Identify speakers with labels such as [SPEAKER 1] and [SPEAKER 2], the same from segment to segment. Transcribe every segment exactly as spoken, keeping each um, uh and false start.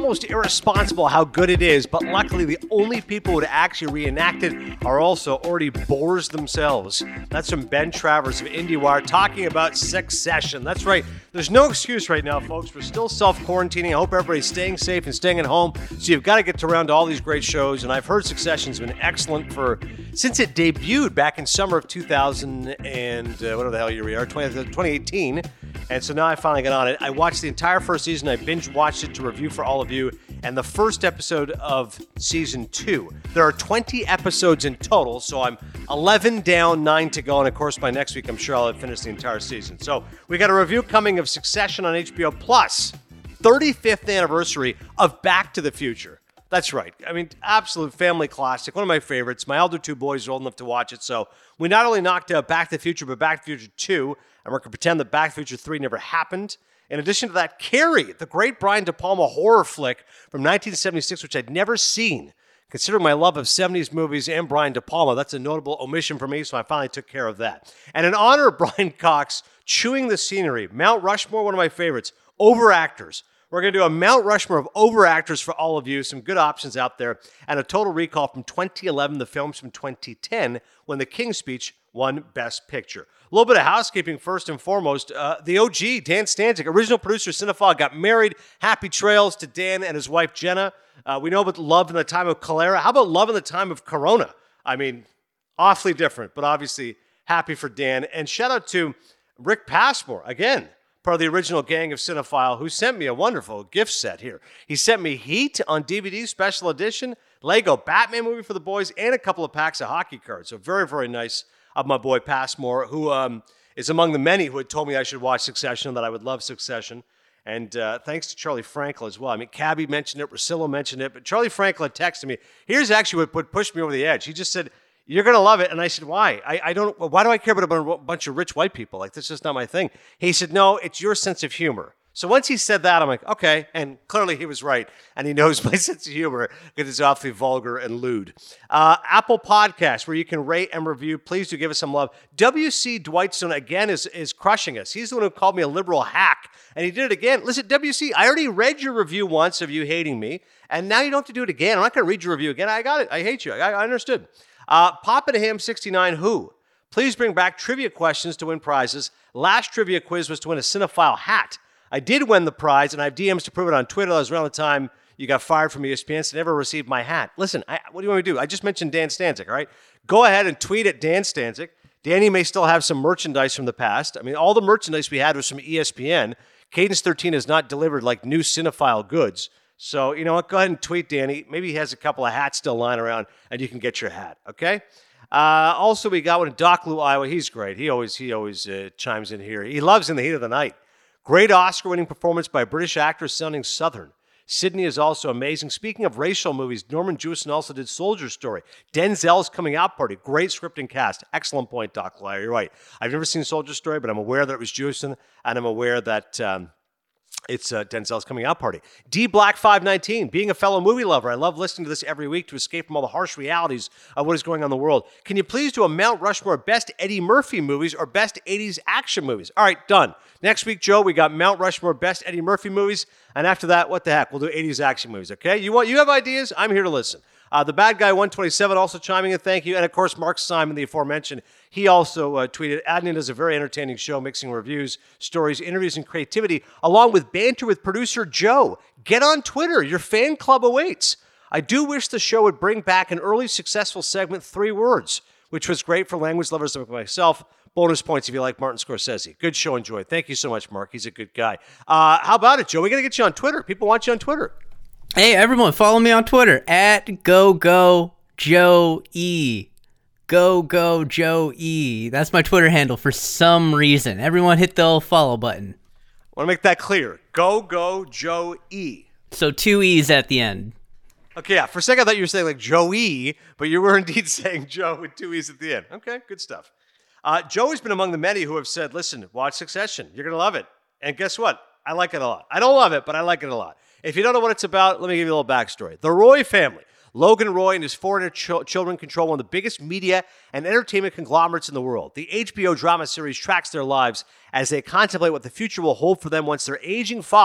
[SPEAKER 1] almost irresponsible how good it is, but luckily the only people who actually reenact it are also already bores themselves. That's from Ben Travers of IndieWire talking about Succession. That's right. There's no excuse right now, folks. We're still self-quarantining. I hope everybody's staying safe and staying at home. So you've got to get around to all these great shows. And I've heard Succession's been excellent for since it debuted back in summer of two thousand and uh, whatever the hell year we are, twenty eighteen. And so now I finally got on it. I watched the entire first season. I binge watched it to review for all of you. And the first episode of season two. There are twenty episodes in total, so I'm eleven down, nine to go. And of course, by next week, I'm sure I'll have finished the entire season. So we got a review coming of Succession on H B O Plus, thirty-fifth anniversary of Back to the Future. That's right. I mean, absolute family classic. One of my favorites. My elder two boys are old enough to watch it. So we not only knocked out Back to the Future, but Back to the Future two. And we're going to pretend that Back to the Future three never happened. In addition to that, Carrie, the great Brian De Palma horror flick from nineteen seventy-six, which I'd never seen. Considering my love of seventies movies and Brian De Palma, that's a notable omission for me, so I finally took care of that. And in honor of Brian Cox, Chewing the Scenery, Mount Rushmore, one of my favorites, Overactors. We're going to do a Mount Rushmore of overactors for all of you. Some good options out there. And a total recall from twenty eleven, the films from twenty ten, when The King's Speech won Best Picture. A little bit of housekeeping first and foremost. Uh, the O G, Dan Stanzik, original producer, Cinephile, got married. Happy trails to Dan and his wife, Jenna. Uh, we know about love in the time of cholera. How about love in the time of Corona? I mean, awfully different, but obviously happy for Dan. And shout out to Rick Passmore, again, part of the original gang of Cinephile, who sent me a wonderful gift set here. He sent me Heat on D V D, special edition, Lego Batman movie for the boys, and a couple of packs of hockey cards. So very, very nice of my boy Passmore, who um, is among the many who had told me I should watch Succession, that I would love Succession. And uh, thanks to Charlie Frankel as well. I mean, Cabby mentioned it, Rosillo mentioned it, but Charlie Frankel had texted me. Here's actually what, what pushed me over the edge. He just said, "You're going to love it." And I said, why? I, I don't, why do I care about a bunch of rich white people? Like, that's just not my thing. He said, no, it's your sense of humor. So once he said that, I'm like, okay. And clearly he was right. And he knows my sense of humor because it's awfully vulgar and lewd. Uh, Apple Podcasts, where you can rate and review. Please do give us some love. W C Dwightstone, again, is, is crushing us. He's the one who called me a liberal hack. And he did it again. Listen, W C, I already read your review once of you hating me. And now you don't have to do it again. I'm not going to read your review again. I got it. I hate you. I, I understood. Uh, Papa Ham sixty-nine, who? Please bring back trivia questions to win prizes. Last trivia quiz was to win a Cinephile hat. I did win the prize, and I have D Ms to prove it on Twitter. That was around the time you got fired from E S P N, so I never received my hat. Listen, I, what do you want me to do? I just mentioned Dan Stanzik, all right? Go ahead and tweet at Dan Stanzik. Danny may still have some merchandise from the past. I mean, all the merchandise we had was from E S P N. Cadence thirteen has not delivered like new Cinephile goods. So, you know what? Go ahead and tweet Danny. Maybe he has a couple of hats still lying around, and you can get your hat, okay? Uh, also, we got one in Dockloo, Iowa. He's great. He always he always uh, chimes in here. He loves In the Heat of the Night. Great Oscar-winning performance by a British actress sounding Southern. Sydney is also amazing. Speaking of racial movies, Norman Jewison also did Soldier Story. Denzel's Coming Out Party. Great script and cast. Excellent point, Doc Lyle. You're right. I've never seen Soldier Story, but I'm aware that it was Jewison, and I'm aware that um, it's uh, Denzel's Coming Out Party. D Black five nineteen. Being a fellow movie lover, I love listening to this every week to escape from all the harsh realities of what is going on in the world. Can you please do a Mount Rushmore best Eddie Murphy movies or best eighties action movies? All right, done. Next week, Joe, we got Mount Rushmore best Eddie Murphy movies. And after that, what the heck? We'll do eighties action movies, okay? You want? You have ideas? I'm here to listen. Uh, the Bad Guy one twenty-seven also chiming in, thank you. And of course, Mark Simon, the aforementioned, he also uh, tweeted, Adnan does a very entertaining show, mixing reviews, stories, interviews, and creativity, along with banter with producer Joe. Get on Twitter. Your fan club awaits. I do wish the show would bring back an early successful segment, Three Words, which was great for language lovers like myself. Bonus points if you like Martin Scorsese. Good show, enjoy. Thank you so much, Mark. He's a good guy. Uh, how about it, Joe? We got to get you on Twitter. People want you on Twitter.
[SPEAKER 2] Hey, everyone, follow me on Twitter, at GoGoJoe. Go Go Joe E. That's my Twitter handle for some reason. Everyone hit the old follow button.
[SPEAKER 1] I want to make that clear. Go Go Joe E.
[SPEAKER 2] So two E's at the end.
[SPEAKER 1] Okay, yeah. For a second, I thought you were saying like Joey, but you were indeed saying Joe with two E's at the end. Okay, good stuff. Uh, Joe has been among the many who have said, listen, watch Succession. You're going to love it. And guess what? I like it a lot. I don't love it, but I like it a lot. If you don't know what it's about, let me give you a little backstory. The Roy family. Logan Roy and his four ch- children control one of the biggest media and entertainment conglomerates in the world. The H B O drama series tracks their lives as they contemplate what the future will hold for them once their aging father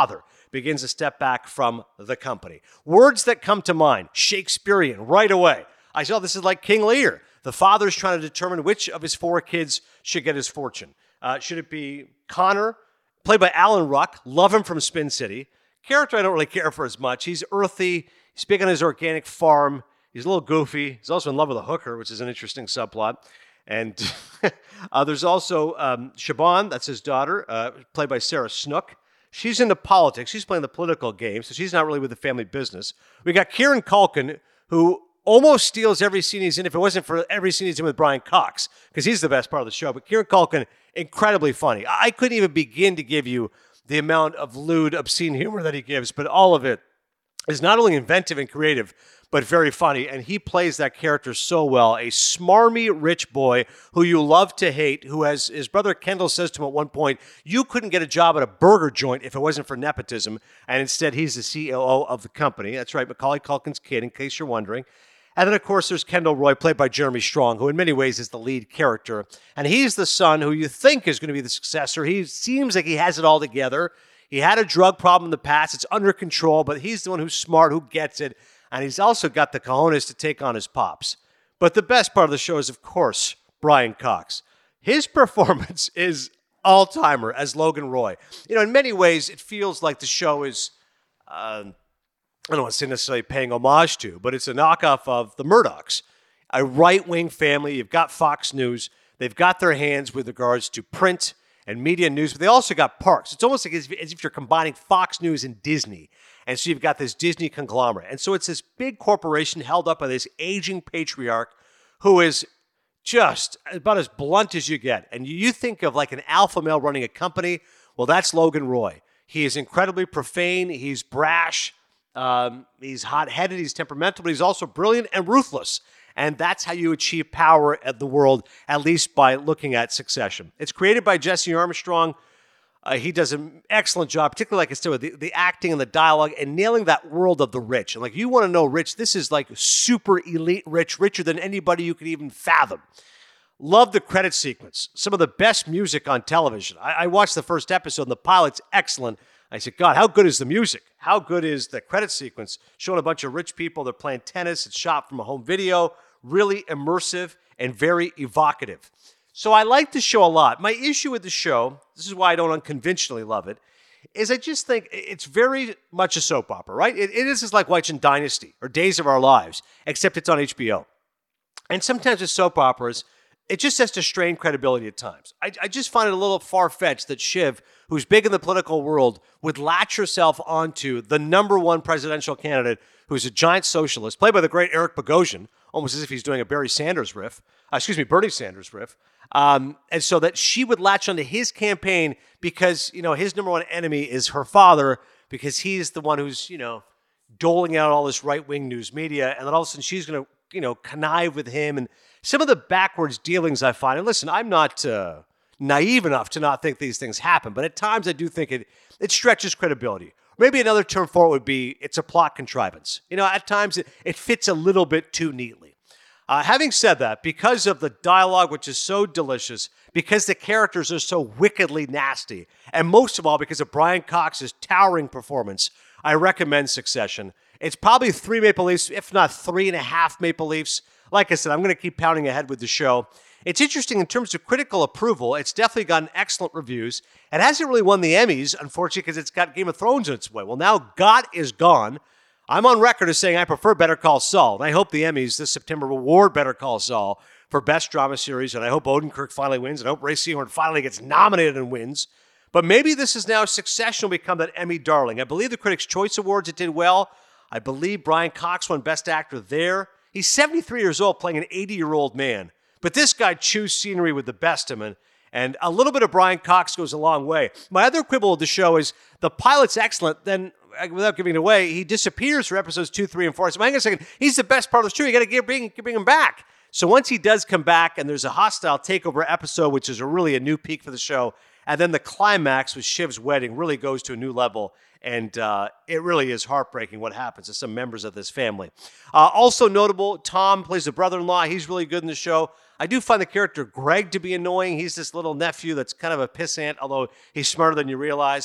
[SPEAKER 1] begins to step back from the company. Words that come to mind, Shakespearean, right away. I saw this is like King Lear. The father's trying to determine which of his four kids should get his fortune. Uh, should it be Connor, played by Alan Ruck? Love him from Spin City. Character I don't really care for as much. He's earthy. He's big on his organic farm. He's a little goofy. He's also in love with a hooker, which is an interesting subplot. And uh, there's also um, Siobhan, that's his daughter, uh, played by Sarah Snook. She's into politics. She's playing the political game, so she's not really with the family business. We got Kieran Culkin, who almost steals every scene he's in if it wasn't for every scene he's in with Brian Cox, because he's the best part of the show. But Kieran Culkin, incredibly funny. I couldn't even begin to give you the amount of lewd, obscene humor that he gives, but all of it is not only inventive and creative, but very funny. And he plays that character so well. A smarmy rich boy who you love to hate, who has, his brother Kendall says to him at one point, you couldn't get a job at a burger joint if it wasn't for nepotism. And instead, he's the C O O of the company. That's right, Macaulay Culkin's kid, in case you're wondering. And then, of course, there's Kendall Roy, played by Jeremy Strong, who in many ways is the lead character. And he's the son who you think is going to be the successor. He seems like he has it all together. He had a drug problem in the past. It's under control, but he's the one who's smart, who gets it. And he's also got the cojones to take on his pops. But the best part of the show is, of course, Brian Cox. His performance is all-timer as Logan Roy. You know, in many ways, it feels like the show is, uh, I don't want to say necessarily paying homage to, but it's a knockoff of the Murdochs, a right-wing family. You've got Fox News. They've got their hands with regards to print and media news, but they also got parks. It's almost like as if, as if you're combining Fox News and Disney. And so you've got this Disney conglomerate. And so it's this big corporation held up by this aging patriarch who is just about as blunt as you get. And you think of like an alpha male running a company, well, that's Logan Roy. He is incredibly profane. He's brash. Um, he's hot-headed. He's temperamental, but he's also brilliant and ruthless. And that's how you achieve power at the world, at least by looking at Succession. It's created by Jesse Armstrong. Uh, he does an excellent job, particularly, like I said, with the, the acting and the dialogue and nailing that world of the rich. And like, you want to know rich, this is like super elite rich, richer than anybody you could even fathom. Love the credit sequence. Some of the best music on television. I, I watched the first episode, and the pilot's excellent. I said, God, how good is the music? How good is the credit sequence? Showing a bunch of rich people, they're playing tennis. It's shot from a home video. Really immersive and very evocative. So I like the show a lot. My issue with the show, this is why I don't unconventionally love it, is I just think it's very much a soap opera, right? It, it is just like watching Dynasty or Days of Our Lives, except it's on H B O. And sometimes with soap operas, it just has to strain credibility at times. I, I just find it a little far-fetched that Shiv, who's big in the political world, would latch herself onto the number one presidential candidate who's a giant socialist, played by the great Eric Bogosian, almost as if he's doing a Barry Sanders riff, uh, excuse me, Bernie Sanders riff. Um, and so that she would latch onto his campaign because, you know, his number one enemy is her father, because he's the one who's, you know, doling out all this right-wing news media. And then all of a sudden she's going to, you know, connive with him. And some of the backwards dealings I find, and listen, I'm not uh, naive enough to not think these things happen, but at times I do think it, it stretches credibility. Maybe another term for it would be it's a plot contrivance. You know, at times it, it fits a little bit too neatly. Uh, having said that, because of the dialogue, which is so delicious, because the characters are so wickedly nasty, and most of all, because of Brian Cox's towering performance, I recommend Succession. It's probably three Maple Leafs, if not three and a half Maple Leafs. Like I said, I'm going to keep pounding ahead with the show. It's interesting in terms of critical approval. It's definitely gotten excellent reviews. It hasn't really won the Emmys, unfortunately, because it's got Game of Thrones in its way. Well, now God is gone. I'm on record as saying I prefer Better Call Saul, and I hope the Emmys this September reward Better Call Saul for Best Drama Series, and I hope Odenkirk finally wins, and I hope Ray Seahorn finally gets nominated and wins. But maybe this is now Succession will become that Emmy darling. I believe the Critics' Choice Awards, it did well. I believe Brian Cox won Best Actor there. He's seventy-three years old playing an eighty-year-old man. But this guy chews scenery with the best of him, and a little bit of Brian Cox goes a long way. My other quibble of the show is the pilot's excellent, then without giving it away, he disappears for episodes two, three, and four. So hang on a second. He's the best part of the show. You got to bring, bring him back. So once he does come back, and there's a hostile takeover episode, which is a really a new peak for the show, and then the climax with Shiv's wedding really goes to a new level, and uh, it really is heartbreaking what happens to some members of this family. Uh, also notable, Tom plays the brother-in-law. He's really good in the show. I do find the character Greg to be annoying. He's this little nephew that's kind of a pissant, although he's smarter than you realize.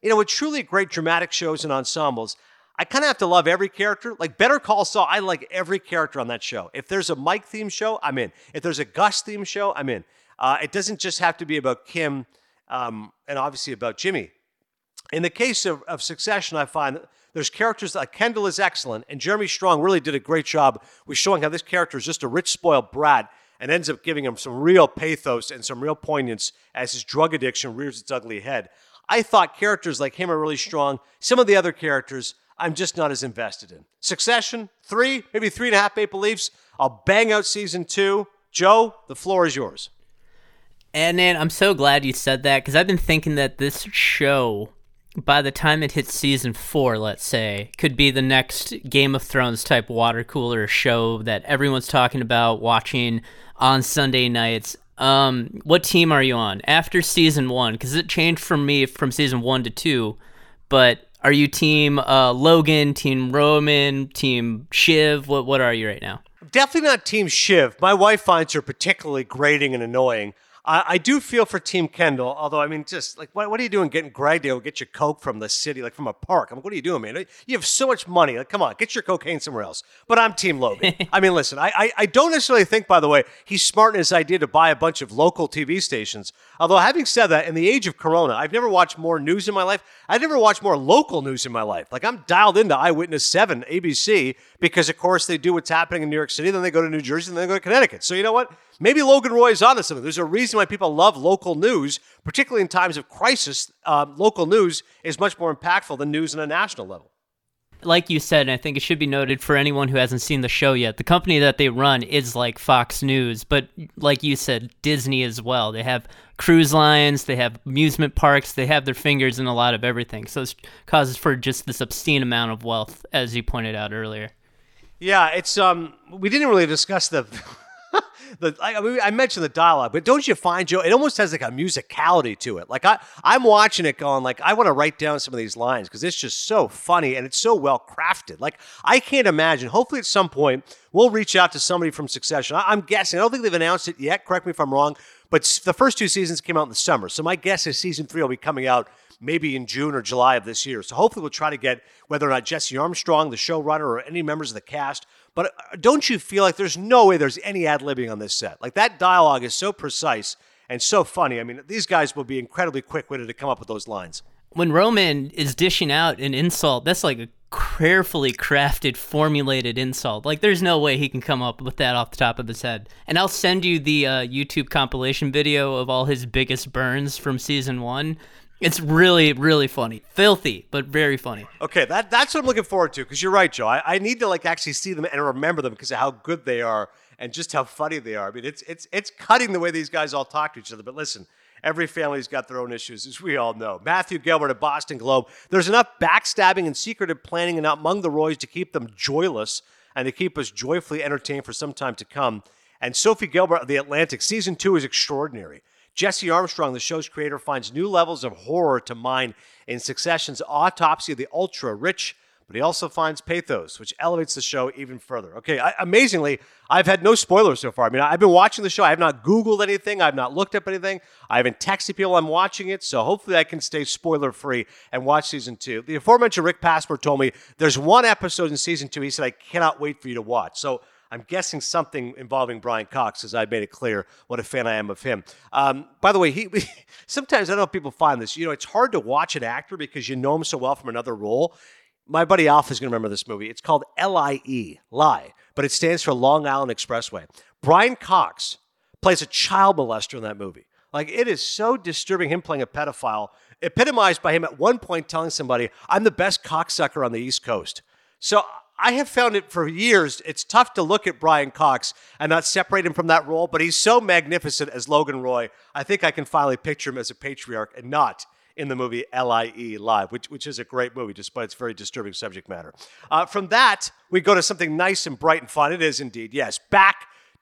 [SPEAKER 1] you know, with truly great dramatic shows and ensembles, I kind of have to love every character. Like Better Call Saul, I like every character on that show. If there's a Mike theme show, I'm in. If there's a Gus theme show, I'm in. Uh, it doesn't just have to be about Kim um, and obviously about Jimmy. In the case of, of Succession, I find that there's characters like Kendall is excellent, and Jeremy Strong really did a great job with showing how this character is just a rich, spoiled brat and ends up giving him some real pathos and some real poignance as his drug addiction rears its ugly head. I thought characters like him are really strong. Some of the other characters, I'm just not as invested in. Succession, three, maybe three and a half Maple Leafs. I'll bang out season two. Joe, the floor is yours.
[SPEAKER 2] And man, I'm so glad you said that, because I've been thinking that this show, by the time it hits season four, let's say, could be the next Game of Thrones type water cooler show that everyone's talking about watching on Sunday nights. Um, what team are you on after season one? Because it changed for me from season one to two, but are you team uh, Logan, team Roman, team Shiv? What what are you right now?
[SPEAKER 1] Definitely not team Shiv. My wife finds her particularly grating and annoying. I, I do feel for Team Kendall, although, I mean, just like, what, what are you doing getting Greg to go get your coke from the city, like from a park? I'm like, what are you doing, man? You have so much money. Like, come on, get your cocaine somewhere else. But I'm Team Logan. I mean, listen, I, I, I don't necessarily think, by the way, he's smart in his idea to buy a bunch of local T V stations. Although, having said that, in the age of Corona, I've never watched more news in my life. I've never watched more local news in my life. Like, I'm dialed into Eyewitness seven, A B C, because, of course, they do what's happening in New York City, then they go to New Jersey, and then they go to Connecticut. So, you know what? Maybe Logan Roy is onto something. There's a reason why people love local news, particularly in times of crisis. Uh, local news is much more impactful than news on a national level.
[SPEAKER 2] Like you said, and I think it should be noted for anyone who hasn't seen the show yet, the company that they run is like Fox News, but like you said, Disney as well. They have cruise lines, they have amusement parks, they have their fingers in a lot of everything. So it causes for just this obscene amount of wealth, as you pointed out earlier.
[SPEAKER 1] Yeah, it's um, we didn't really discuss the... The, I, mean, I mentioned the dialogue, but don't you find, Joe, it almost has like a musicality to it. Like I, I'm watching it going like, I want to write down some of these lines because it's just so funny and it's so well crafted. Like I can't imagine, hopefully at some point we'll reach out to somebody from Succession. I, I'm guessing, I don't think they've announced it yet, correct me if I'm wrong, but the first two seasons came out in the summer. So my guess is season three will be coming out maybe in June or July of this year. So hopefully we'll try to get whether or not Jesse Armstrong, the showrunner, or any members of the cast. But don't you feel like there's no way there's any ad-libbing on this set? Like that dialogue is so precise and so funny. I mean, these guys will be incredibly quick-witted to come up with those lines.
[SPEAKER 2] When Roman is dishing out an insult, that's like a carefully crafted, formulated insult. Like there's no way he can come up with that off the top of his head. And I'll send you the uh, YouTube compilation video of all his biggest burns from season one. It's really, really funny. Filthy, but very funny.
[SPEAKER 1] Okay, that that's what I'm looking forward to, because you're right, Joe. I, I need to like actually see them and remember them because of how good they are and just how funny they are. I mean, it's it's it's cutting the way these guys all talk to each other. But listen, every family's got their own issues, as we all know. Matthew Gilbert at Boston Globe. There's enough backstabbing and secretive planning among the Roys to keep them joyless and to keep us joyfully entertained for some time to come. And Sophie Gilbert of The Atlantic, season two is extraordinary. Jesse Armstrong, the show's creator, finds new levels of horror to mine in Succession's autopsy of the ultra-rich, but he also finds pathos, which elevates the show even further. Okay, I, amazingly, I've had no spoilers so far. I mean, I've been watching the show. I have not Googled anything. I've not looked up anything. I haven't texted people I'm watching it, so hopefully I can stay spoiler-free and watch season two. The aforementioned Rick Passmore told me there's one episode in season two he said, I cannot wait for you to watch. So I'm guessing something involving Brian Cox, as I made it clear what a fan I am of him. Um, by the way, he sometimes I don't know if people find this. You know, it's hard to watch an actor because you know him so well from another role. My buddy Alf is going to remember this movie. It's called L I E, Lie, but it stands for Long Island Expressway. Brian Cox plays a child molester in that movie. Like, it is so disturbing, him playing a pedophile, epitomized by him at one point telling somebody, I'm the best cocksucker on the East Coast. So I have found it for years, it's tough to look at Brian Cox and not separate him from that role, but he's so magnificent as Logan Roy, I think I can finally picture him as a patriarch and not in the movie L I E Live, which, which is a great movie, despite its very disturbing subject matter. Uh, from that, we go to something nice and bright and fun. It is indeed, yes, back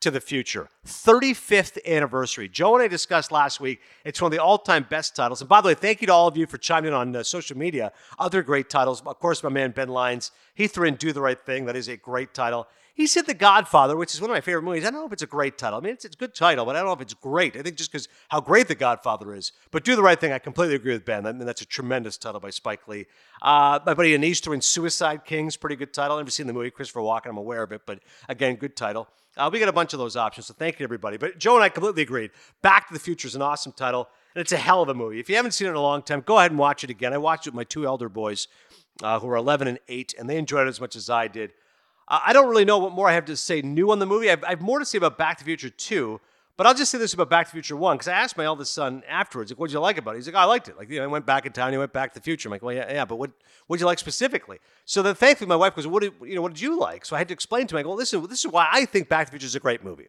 [SPEAKER 1] to the Future, thirty-fifth anniversary. Joe and I discussed last week. It's one of the all-time best titles. And by the way, thank you to all of you for chiming in on uh, social media. Other great titles. Of course, my man Ben Lyons, he threw in Do the Right Thing. That is a great title. He said The Godfather, which is one of my favorite movies. I don't know if it's a great title. I mean, it's, it's a good title, but I don't know if it's great. I think just because how great The Godfather is. But Do the Right Thing, I completely agree with Ben. I mean, that's a tremendous title by Spike Lee. Uh, my buddy Anish threw in Suicide Kings, pretty good title. I've never seen the movie. Christopher Walken, I'm aware of it, but again, good title. Uh, we got a bunch of those options, so thank you to everybody. But Joe and I completely agreed. Back to the Future is an awesome title, and it's a hell of a movie. If you haven't seen it in a long time, go ahead and watch it again. I watched it with my two elder boys, uh, who are eleven and eight, and they enjoyed it as much as I did. Uh, I don't really know what more I have to say new on the movie. I have, I have more to say about Back to the Future two, but I'll just say this about Back to the Future one, because I asked my eldest son afterwards, like, what did you like about it? He's like, oh, I liked it. Like, you know, I went back in time, he went back to the future. I'm like, well, yeah, yeah, but what what did you like specifically? So then thankfully my wife goes, what did, you know, what did you like? So I had to explain to him, I go, well, listen, this is why I think Back to the Future is a great movie.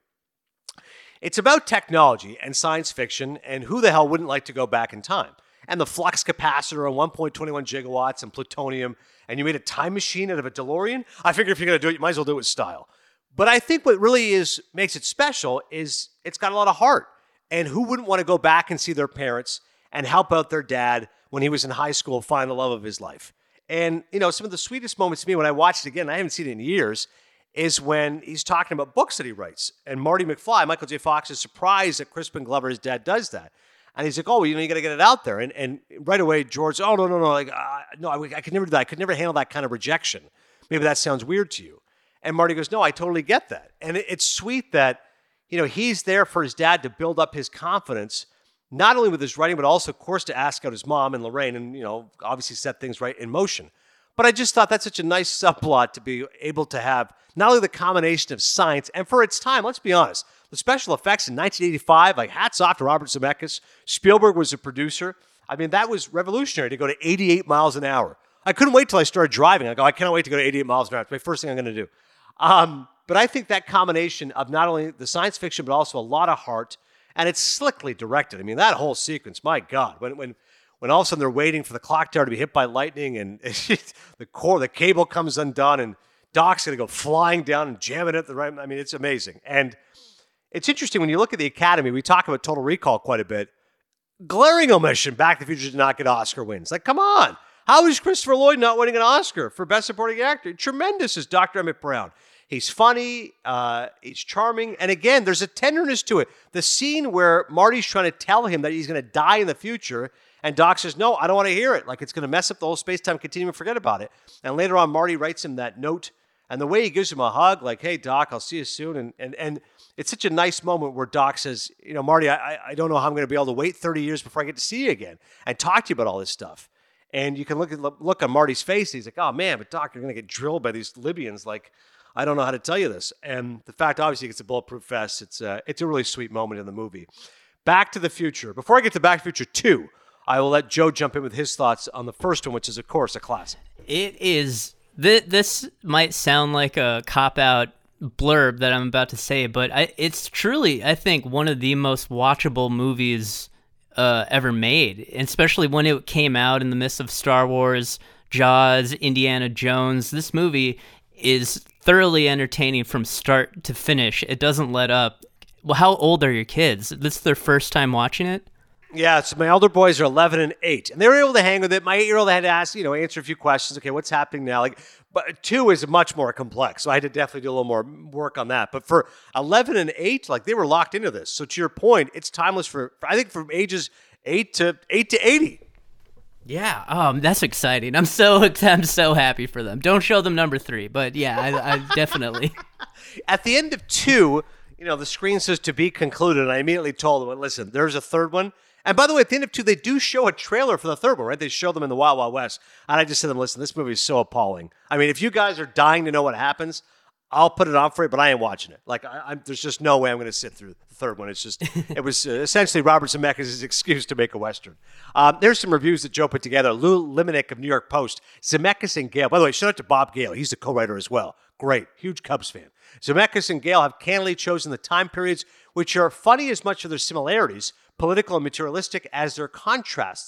[SPEAKER 1] It's about technology and science fiction, and who the hell wouldn't like to go back in time? And the flux capacitor on one point two one gigawatts and plutonium, and you made a time machine out of a DeLorean? I figure if you're going to do it, you might as well do it with style. But I think what really is makes it special is it's got a lot of heart. And who wouldn't want to go back and see their parents and help out their dad when he was in high school, find the love of his life? And, you know, some of the sweetest moments to me when I watched it again, I haven't seen it in years, is when he's talking about books that he writes. And Marty McFly, Michael J. Fox, is surprised that Crispin Glover, his dad, does that. And he's like, oh, well, you know, you got to get it out there. And and right away, George, oh, no, no, no, like, uh, no, I, I could never do that. I could never handle that kind of rejection. Maybe that sounds weird to you. And Marty goes, no, I totally get that. And it, it's sweet that, you know, he's there for his dad to build up his confidence, not only with his writing, but also, of course, to ask out his mom and Lorraine and, you know, obviously set things right in motion. But I just thought that's such a nice subplot to be able to have not only the combination of science, and for its time, let's be honest, the special effects in nineteen eighty-five, like hats off to Robert Zemeckis. Spielberg was a producer. I mean, that was revolutionary to go to eighty-eight miles an hour. I couldn't wait till I started driving. I go, I can't wait to go to eighty-eight miles an hour. It's my first thing I'm going to do. Um, but I think that combination of not only the science fiction, but also a lot of heart, and it's slickly directed. I mean, that whole sequence, my God, when when when all of a sudden they're waiting for the clock tower to be hit by lightning, and the core, the cable comes undone, and Doc's going to go flying down and jam it at the right. I mean, it's amazing. And it's interesting when you look at the Academy. We talk about Total Recall quite a bit. Glaring omission: Back to the Future did not get Oscar wins. Like, come on. How is Christopher Lloyd not winning an Oscar for Best Supporting Actor? Tremendous as Doctor Emmett Brown. He's funny, uh, he's charming, and again, there's a tenderness to it. The scene where Marty's trying to tell him that he's going to die in the future, and Doc says, no, I don't want to hear it. Like, it's going to mess up the whole space-time continuum, forget about it. And later on, Marty writes him that note, and the way he gives him a hug, like, hey, Doc, I'll see you soon. And and and it's such a nice moment where Doc says, you know, Marty, I, I don't know how I'm going to be able to wait thirty years before I get to see you again and talk to you about all this stuff. And you can look at look on Marty's face. He's like, oh, man, but Doc, you're going to get drilled by these Libyans. Like, I don't know how to tell you this. And the fact, obviously, it's a bulletproof vest. It's a, it's a really sweet moment in the movie. Back to the Future. Before I get to Back to the Future two, I will let Joe jump in with his thoughts on the first one, which is, of course, a classic.
[SPEAKER 2] It is. Th- this might sound like a cop-out blurb that I'm about to say, but I, it's truly, I think, one of the most watchable movies uh, ever made, especially when it came out in the midst of Star Wars, Jaws, Indiana Jones. This movie is thoroughly entertaining from start to finish. It doesn't let up. Well, how old are your kids? This is their first time watching it?
[SPEAKER 1] Yeah, so my elder boys are eleven and eight, and they were able to hang with it. My eight-year-old had to ask, you know, answer a few questions. Okay, what's happening now? Like, but two is much more complex, so I had to definitely do a little more work on that. But for eleven and eight, like, they were locked into this. So to your point, it's timeless for, I think, from ages eight to eight to eighty.
[SPEAKER 2] Yeah, um, that's exciting. I'm so I'm so happy for them. Don't show them number three, but yeah, I, I definitely.
[SPEAKER 1] At the end of two, you know, the screen says to be concluded, and I immediately told them, listen, there's a third one. And by the way, at the end of two, they do show a trailer for the third one, right? They show them in the Wild Wild West. And I just said to them, listen, this movie is so appalling. I mean, if you guys are dying to know what happens, I'll put it on for you, but I ain't watching it. Like, I, I'm, there's just no way I'm going to sit through the third one. It's just, it was uh, essentially Robert Zemeckis' excuse to make a Western. Um, there's some reviews that Joe put together. Lou Limenick of New York Post, Zemeckis and Gale. By the way, shout out to Bob Gale. He's the co-writer as well. Great. Huge Cubs fan. Zemeckis and Gale have candidly chosen the time periods which are funny as much of their similarities, political and materialistic, as their contrasts.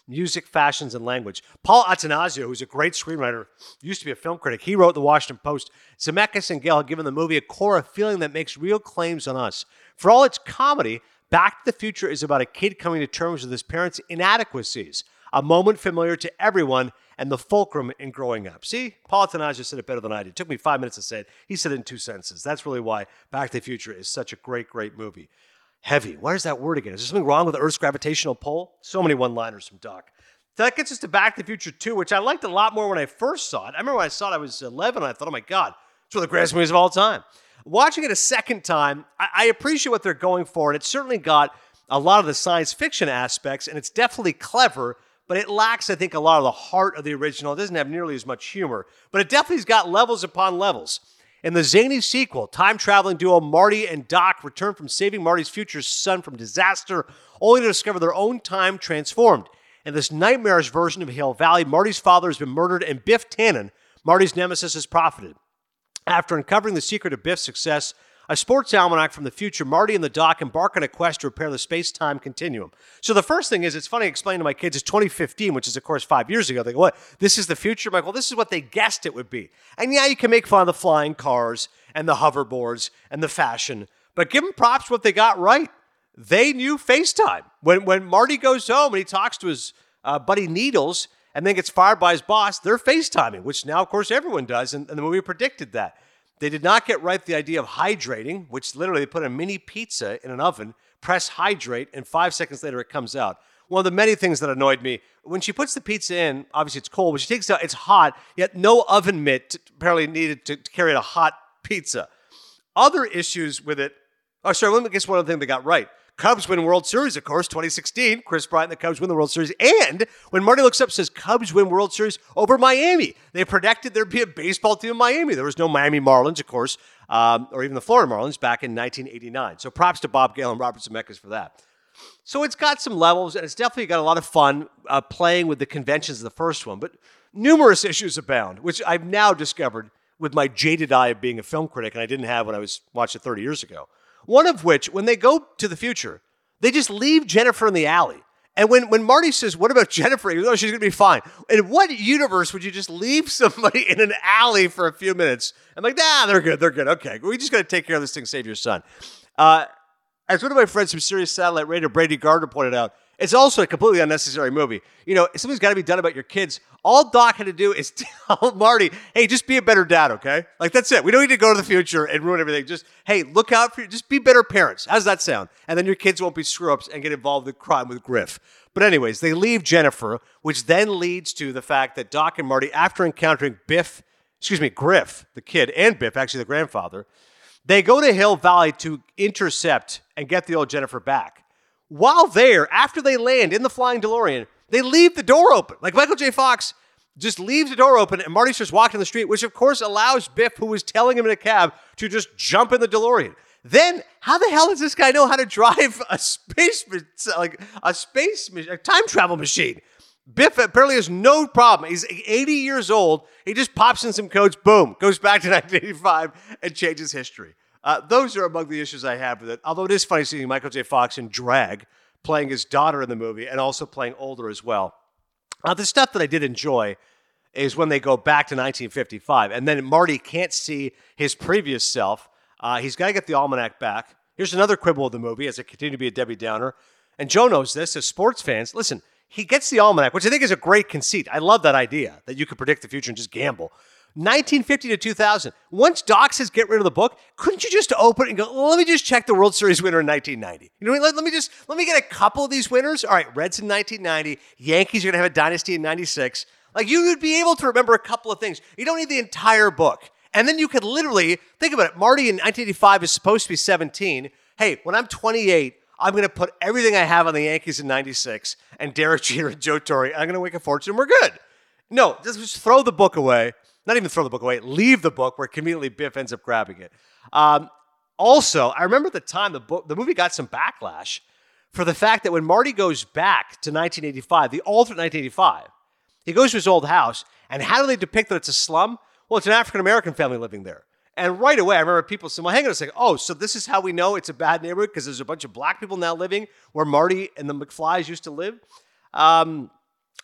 [SPEAKER 1] music, fashions, and language. Paul Attanasio, who's a great screenwriter, used to be a film critic. He wrote The Washington Post. Zemeckis and Gale have given the movie a core of feeling that makes real claims on us. For all its comedy, Back to the Future is about a kid coming to terms with his parents' inadequacies, a moment familiar to everyone and the fulcrum in growing up. See, Paul Attanasio said it better than I did. It took me five minutes to say it. He said it in two sentences. That's really why Back to the Future is such a great, great movie. Heavy. What is that word again? Is there something wrong with the Earth's gravitational pull? So many one-liners from Doc. That gets us to Back to the Future two, which I liked a lot more when I first saw it. I remember when I saw it, I was eleven, and I thought, oh my God, it's one of the greatest movies of all time. Watching it a second time, I, I appreciate what they're going for, and it certainly got a lot of the science fiction aspects, and it's definitely clever, but it lacks, I think, a lot of the heart of the original. It doesn't have nearly as much humor, but it definitely's got levels upon levels. In the zany sequel, time-traveling duo Marty and Doc return from saving Marty's future son from disaster, only to discover their own time transformed. In this nightmarish version of Hill Valley, Marty's father has been murdered, and Biff Tannen, Marty's nemesis, has profited. After uncovering the secret of Biff's success, a sports almanac from the future, Marty and the Doc embark on a quest to repair the space-time continuum. So the first thing is, it's funny explaining to my kids, it's twenty fifteen, which is, of course, five years ago. They go, what? This is the future? I'm like, well, this is what they guessed it would be. And yeah, you can make fun of the flying cars and the hoverboards and the fashion, but give them props for what they got right. They knew FaceTime. When, when Marty goes home and he talks to his uh, buddy Needles, and then gets fired by his boss, they're FaceTiming, which now, of course, everyone does, and, and the movie predicted that. They did not get right the idea of hydrating, which literally they put a mini pizza in an oven, press hydrate, and five seconds later it comes out. One of the many things that annoyed me, when she puts the pizza in, obviously it's cold, but she takes it out, it's hot, yet no oven mitt apparently needed to, to carry a hot pizza. Other issues with it, oh, sorry, let me guess one other thing they got right. Cubs win World Series, of course, twenty sixteen. Chris Bryant and the Cubs win the World Series. And when Marty looks up, says Cubs win World Series over Miami. They predicted there'd be a baseball team in Miami. There was no Miami Marlins, of course, um, or even the Florida Marlins back in nineteen eighty-nine. So props to Bob Gale and Robert Zemeckis for that. So it's got some levels, and it's definitely got a lot of fun uh, playing with the conventions of the first one. But numerous issues abound, which I've now discovered with my jaded eye of being a film critic, and I didn't have when I was watching it thirty years ago. One of which, when they go to the future, they just leave Jennifer in the alley. And when, when Marty says, what about Jennifer? He goes, oh, she's going to be fine. In what universe would you just leave somebody in an alley for a few minutes? I'm like, nah, they're good, they're good. Okay, we just got to take care of this thing, save your son. Uh, as one of my friends from Sirius Satellite Radio, Brady Gardner, pointed out, it's also a completely unnecessary movie. You know, something's got to be done about your kids. All Doc had to do is tell Marty, hey, just be a better dad, okay? Like, that's it. We don't need to go to the future and ruin everything. Just, hey, look out for you. Just be better parents. How does that sound? And then your kids won't be screw-ups and get involved in crime with Griff. But anyways, they leave Jennifer, which then leads to the fact that Doc and Marty, after encountering Biff, excuse me, Griff, the kid, and Biff, actually the grandfather, they go to Hill Valley to intercept and get the old Jennifer back. While there, after they land in the flying DeLorean, they leave the door open. Like Michael J. Fox just leaves the door open and Marty's just walking the street, which of course allows Biff, who was telling him in a cab, to just jump in the DeLorean. Then, how the hell does this guy know how to drive a space, like a space, a time travel machine? Biff apparently has no problem. He's eighty years old. He just pops in some codes, boom, goes back to nineteen eighty-five and changes history. Uh, those are among the issues I have with it. Although it is funny seeing Michael J. Fox in drag, playing his daughter in the movie, and also playing older as well. Uh, the stuff that I did enjoy is when they go back to nineteen fifty-five, and then Marty can't see his previous self. Uh, he's got to get the almanac back. Here's another quibble of the movie, as I continue to be a Debbie Downer. And Joe knows this, as sports fans. Listen, he gets the almanac, which I think is a great conceit. I love that idea, that you could predict the future and just gamble. nineteen fifty to two thousand. Once Doc says get rid of the book, couldn't you just open it and go, well, let me just check the World Series winner in nineteen ninety? You know what I mean? Let, let me just, let me get a couple of these winners. All right, Reds in nineteen ninety. Yankees are going to have a dynasty in ninety-six. Like, you would be able to remember a couple of things. You don't need the entire book. And then you could literally, think about it. Marty in nineteen eighty-five is supposed to be seventeen. Hey, when I'm twenty-eight, I'm going to put everything I have on the Yankees in ninety-six and Derek Jeter and Joe Torre. I'm going to make a fortune and we're good. No, just, just throw the book away. Not even throw the book away. Leave the book where conveniently Biff ends up grabbing it. Um, also, I remember at the time the book, the movie got some backlash for the fact that when Marty goes back to nineteen eighty-five, the alternate nineteen eighty-five, he goes to his old house, and how do they depict that it's a slum? Well, it's an African-American family living there. And right away, I remember people saying, well, hang on a second. Oh, so this is how we know it's a bad neighborhood because there's a bunch of black people now living where Marty and the McFlys used to live? Um,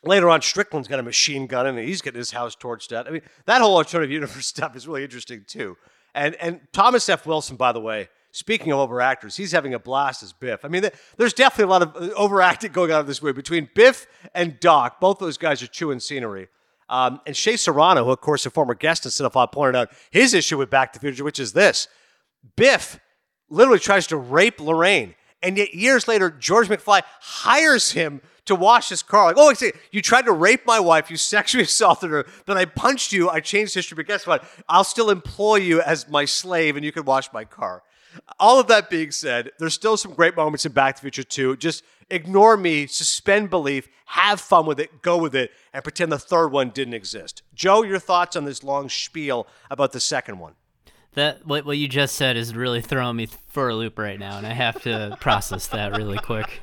[SPEAKER 1] Later on, Strickland's got a machine gun and he's getting his house torched out. I mean, that whole alternative universe stuff is really interesting too. And and Thomas F. Wilson, by the way, speaking of overactors, he's having a blast as Biff. I mean, there's definitely a lot of overacting going on in this movie between Biff and Doc. Both those guys are chewing scenery. Um, and Shea Serrano, who, of course, a former guest in Cinephile, pointed out his issue with Back to the Future, which is this. Biff literally tries to rape Lorraine. And yet years later, George McFly hires him to wash his car. Like, oh, you tried to rape my wife. You sexually assaulted her. Then I punched you. I changed history. But guess what? I'll still employ you as my slave and you can wash my car. All of that being said, there's still some great moments in Back to the Future two. Just ignore me, suspend belief, have fun with it, go with it, and pretend the third one didn't exist. Joe, your thoughts on this long spiel about the second one?
[SPEAKER 2] That what what you just said is really throwing me for a loop right now, and I have to process that really quick.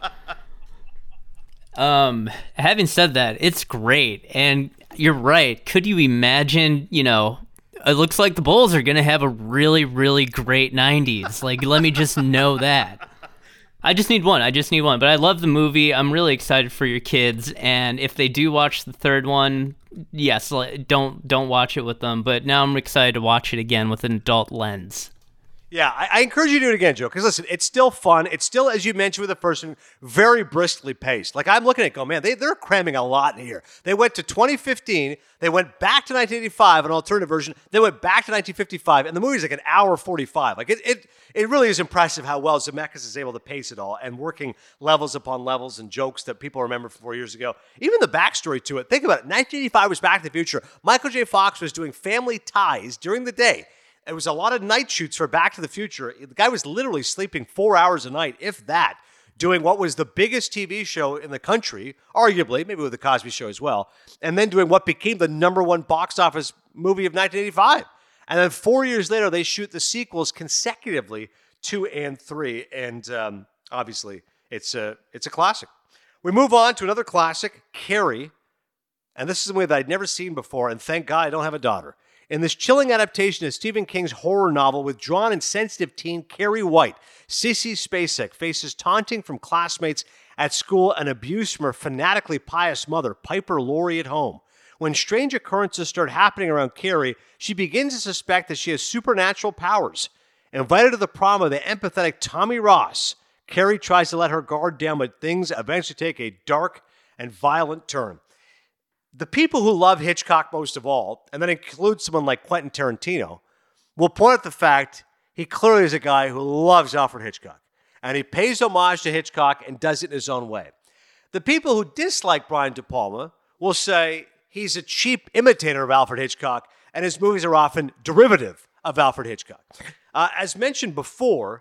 [SPEAKER 2] Um, having said that, it's great, and you're right. Could you imagine, you know, it looks like the Bulls are going to have a really, really great nineties. Like, let me just know that. I just need one. I just need one. But I love the movie. I'm really excited for your kids. And if they do watch the third one, yes, don't don't watch it with them. But now I'm excited to watch it again with an adult lens.
[SPEAKER 1] Yeah, I, I encourage you to do it again, Joe, because listen, it's still fun. It's still, as you mentioned with the first one, very briskly paced. Like, I'm looking at it going, man, they, they're cramming a lot in here. They went to twenty fifteen, they went back to nineteen eighty-five, an alternative version, they went back to nineteen fifty-five, and the movie's like an hour forty-five. Like, it it, it really is impressive how well Zemeckis is able to pace it all and working levels upon levels and jokes that people remember from four years ago. Even the backstory to it, think about it. nineteen eighty-five was Back to the Future. Michael J. Fox was doing Family Ties during the day. It was a lot of night shoots for Back to the Future. The guy was literally sleeping four hours a night, if that, doing what was the biggest T V show in the country, arguably, maybe with the Cosby Show as well, and then doing what became the number one box office movie of nineteen eighty-five. And then four years later, they shoot the sequels consecutively, two and three. And um, obviously, it's a, it's a classic. We move on to another classic, Carrie. And this is a movie that I'd never seen before, and thank God I don't have a daughter. In this chilling adaptation of Stephen King's horror novel, withdrawn and sensitive teen Carrie White, Sissy Spacek faces taunting from classmates at school and abuse from her fanatically pious mother, Piper Laurie, at home. When strange occurrences start happening around Carrie, she begins to suspect that she has supernatural powers. Invited to the prom of the empathetic Tommy Ross, Carrie tries to let her guard down, but things eventually take a dark and violent turn. The people who love Hitchcock most of all, and that includes someone like Quentin Tarantino, will point at the fact he clearly is a guy who loves Alfred Hitchcock. And he pays homage to Hitchcock and does it in his own way. The people who dislike Brian De Palma will say he's a cheap imitator of Alfred Hitchcock, and his movies are often derivative of Alfred Hitchcock. Uh, as mentioned before,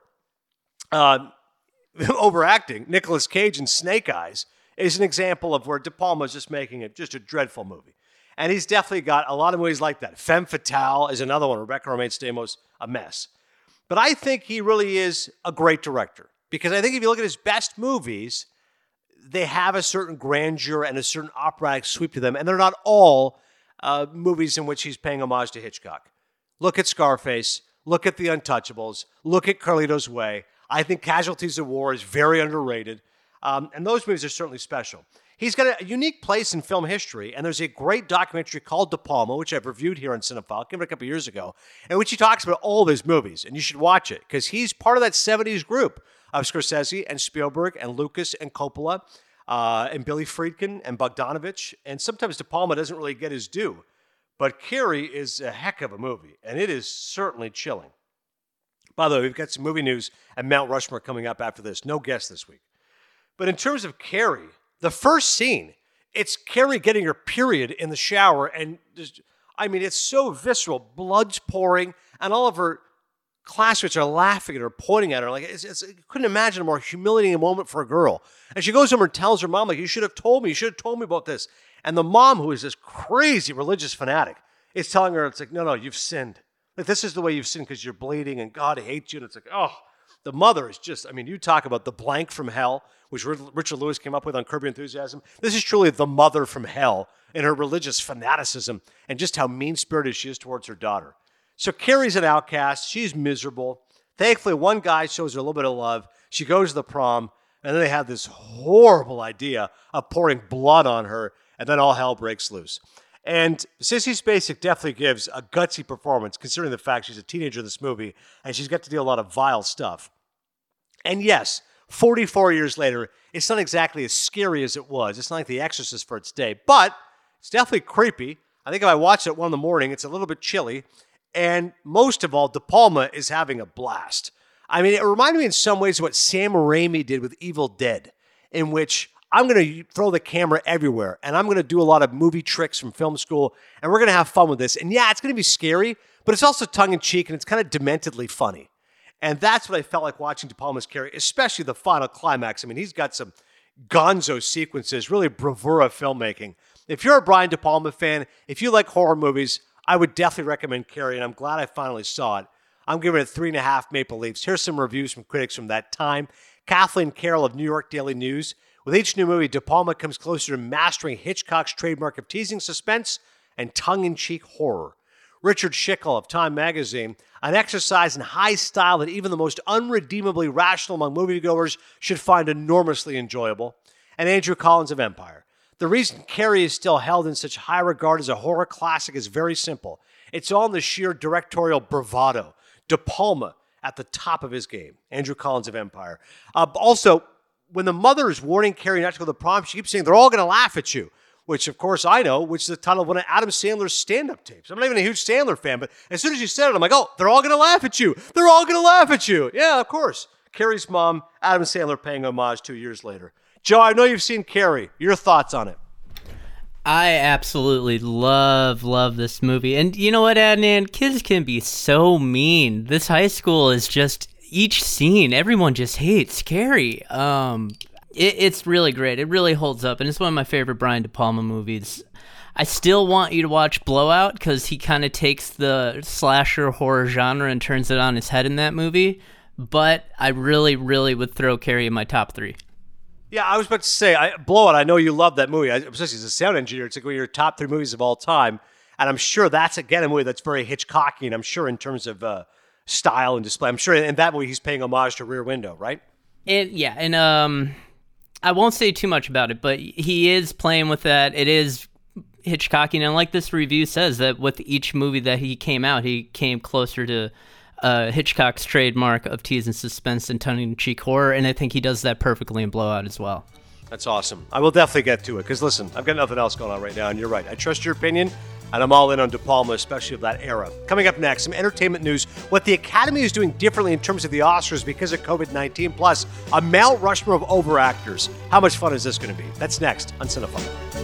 [SPEAKER 1] uh, overacting, Nicolas Cage in Snake Eyes is an example of where De Palma is just making it just a dreadful movie. And he's definitely got a lot of movies like that. Femme Fatale is another one. Rebecca Romijn Stamos, a mess. But I think he really is a great director. Because I think if you look at his best movies, they have a certain grandeur and a certain operatic sweep to them. And they're not all uh, movies in which he's paying homage to Hitchcock. Look at Scarface. Look at The Untouchables. Look at Carlito's Way. I think Casualties of War is very underrated. Um, and those movies are certainly special. He's got a unique place in film history, and there's a great documentary called De Palma, which I've reviewed here on Cinephile, came out a couple years ago, in which he talks about all of his movies, and you should watch it, because he's part of that seventies group of Scorsese and Spielberg and Lucas and Coppola uh, and Billy Friedkin and Bogdanovich, and sometimes De Palma doesn't really get his due, but Carrie is a heck of a movie, and it is certainly chilling. By the way, we've got some movie news and Mount Rushmore coming up after this. No guest this week. But in terms of Carrie, the first scene, it's Carrie getting her period in the shower. And just, I mean, it's so visceral. Blood's pouring. And all of her classmates are laughing at her, pointing at her. Like, it's, it's, I couldn't imagine a more humiliating moment for a girl. And she goes home and tells her mom, like, you should have told me. You should have told me about this. And the mom, who is this crazy religious fanatic, is telling her, it's like, no, no, you've sinned. Like, this is the way you've sinned because you're bleeding and God hates you. And it's like, oh, the mother is just, I mean, you talk about the blank from hell, which Richard Lewis came up with on Curb Your Enthusiasm. This is truly the mother from hell in her religious fanaticism and just how mean-spirited she is towards her daughter. So Carrie's an outcast. She's miserable. Thankfully, one guy shows her a little bit of love. She goes to the prom, And then they have this horrible idea of pouring blood on her, and then all hell breaks loose. And Sissy Spacek definitely gives a gutsy performance, considering the fact she's a teenager in this movie, and she's got to deal with a lot of vile stuff. And yes, forty-four years later, it's not exactly as scary as it was. It's not like The Exorcist for its day, but it's definitely creepy. I think if I watched it at one in the morning, it's a little bit chilly. And most of all, De Palma is having a blast. I mean, it reminded me in some ways of what Sam Raimi did with Evil Dead, in which I'm going to throw the camera everywhere, and I'm going to do a lot of movie tricks from film school, and we're going to have fun with this. And yeah, it's going to be scary, but it's also tongue-in-cheek, and it's kind of dementedly funny. And that's what I felt like watching De Palma's Carrie, especially the final climax. I mean, he's got some gonzo sequences, really bravura filmmaking. If you're a Brian De Palma fan, if you like horror movies, I would definitely recommend Carrie, and I'm glad I finally saw it. I'm giving it three and a half Maple Leafs. Here's some reviews from critics from that time. Kathleen Carroll of New York Daily News. With each new movie, De Palma comes closer to mastering Hitchcock's trademark of teasing suspense and tongue-in-cheek horror. Richard Schickel of Time Magazine. An exercise in high style that even the most unredeemably rational among moviegoers should find enormously enjoyable. And Andrew Collins of Empire. The reason Carrie is still held in such high regard as a horror classic is very simple. It's all in the sheer directorial bravado. De Palma at the top of his game. Andrew Collins of Empire. Uh, also, when the mother is warning Carrie not to go to the prom, she keeps saying, they're all going to laugh at you. Which, of course, I know, which is the title of one of Adam Sandler's stand-up tapes. I'm not even a huge Sandler fan, but as soon as you said it, I'm like, oh, they're all going to laugh at you. They're all going to laugh at you. Yeah, of course. Carrie's mom, Adam Sandler paying homage two years later. Joe, I know you've seen Carrie. Your thoughts on it?
[SPEAKER 2] I absolutely love, love this movie. And you know what, Adnan? Kids can be so mean. This high school is just, each scene, everyone just hates Carrie. Um, it, it's really great. It really holds up. And it's one of my favorite Brian De Palma movies. I still want you to watch Blowout because he kind of takes the slasher horror genre and turns it on its head in that movie. But I really, really would throw Carrie in my top three.
[SPEAKER 1] Yeah, I was about to say, I, Blowout, I know you love that movie. I, especially as a sound engineer, it's like one of your top three movies of all time. And I'm sure that's, again, a movie that's very Hitchcockian, I'm sure, in terms of uh, style and display. I'm sure in that movie he's paying homage to Rear Window, right?
[SPEAKER 2] And yeah, and um, I won't say too much about it, but he is playing with that. It is Hitchcockian. And like this review says, that with each movie that he came out, he came closer to Uh, Hitchcock's trademark of tease and suspense and tongue-in-cheek horror, and I think he does that perfectly in Blowout as well.
[SPEAKER 1] That's awesome. I will definitely get to it, because listen, I've got nothing else going on right now, and you're right. I trust your opinion, and I'm all in on De Palma, especially of that era. Coming up next, some entertainment news, what the Academy is doing differently in terms of the Oscars because of covid nineteen, plus a Mount Rushmore of overactors. How much fun is this going to be? That's next on Cinephile.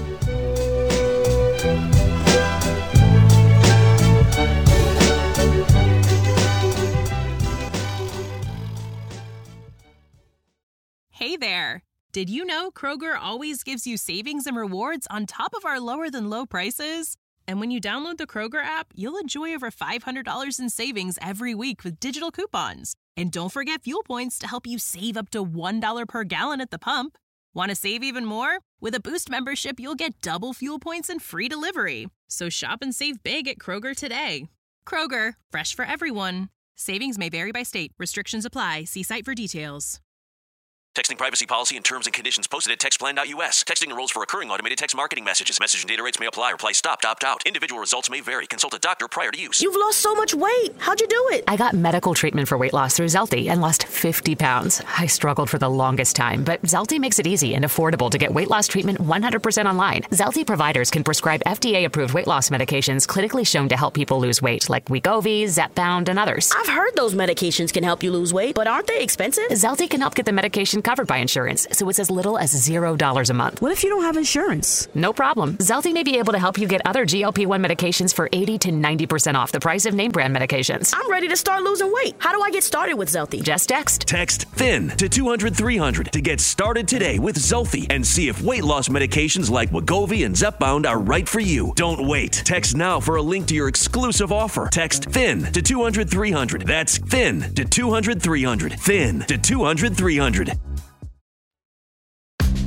[SPEAKER 3] Hey there! Did you know Kroger always gives you savings and rewards on top of our lower-than-low prices? And when you download the Kroger app, you'll enjoy over five hundred dollars in savings every week with digital coupons. And don't forget fuel points to help you save up to one dollar per gallon at the pump. Want to save even more? With a Boost membership, you'll get double fuel points and free delivery. So shop and save big at Kroger today. Kroger, fresh for everyone. Savings may vary by state. Restrictions apply. See site for details.
[SPEAKER 4] Texting privacy policy and terms and conditions posted at text plan dot U S. Texting enrolls for recurring automated text marketing messages. Message and data rates may apply. Reply stopped, opt out. Individual results may vary. Consult a doctor prior to use.
[SPEAKER 5] You've lost so much weight. How'd you do it?
[SPEAKER 6] I got medical treatment for weight loss through Zelty and lost fifty pounds. I struggled for the longest time, but Zelty makes it easy and affordable to get weight loss treatment one hundred percent online. Zelty providers can prescribe F D A-approved weight loss medications clinically shown to help people lose weight, like Wegovy, Zepbound, and others.
[SPEAKER 5] I've heard those medications can help you lose weight, but aren't they expensive?
[SPEAKER 6] Zelty can help get the medication covered by insurance, so it's as little as zero dollars a month.
[SPEAKER 5] What if you don't have insurance?
[SPEAKER 6] No problem. Zelty may be able to help you get other G L P one medications for eighty to ninety percent off the price of name brand medications.
[SPEAKER 5] I'm ready to start losing weight. How do I get started with Zelty?
[SPEAKER 6] Just text.
[SPEAKER 4] Text THIN to two hundred three hundred to get started today with Zelty and see if weight loss medications like Wegovy and Zepbound are right for you. Don't wait. Text now for a link to your exclusive offer. Text THIN to two hundred three hundred. That's THIN to two hundred three hundred. THIN to two hundred three hundred.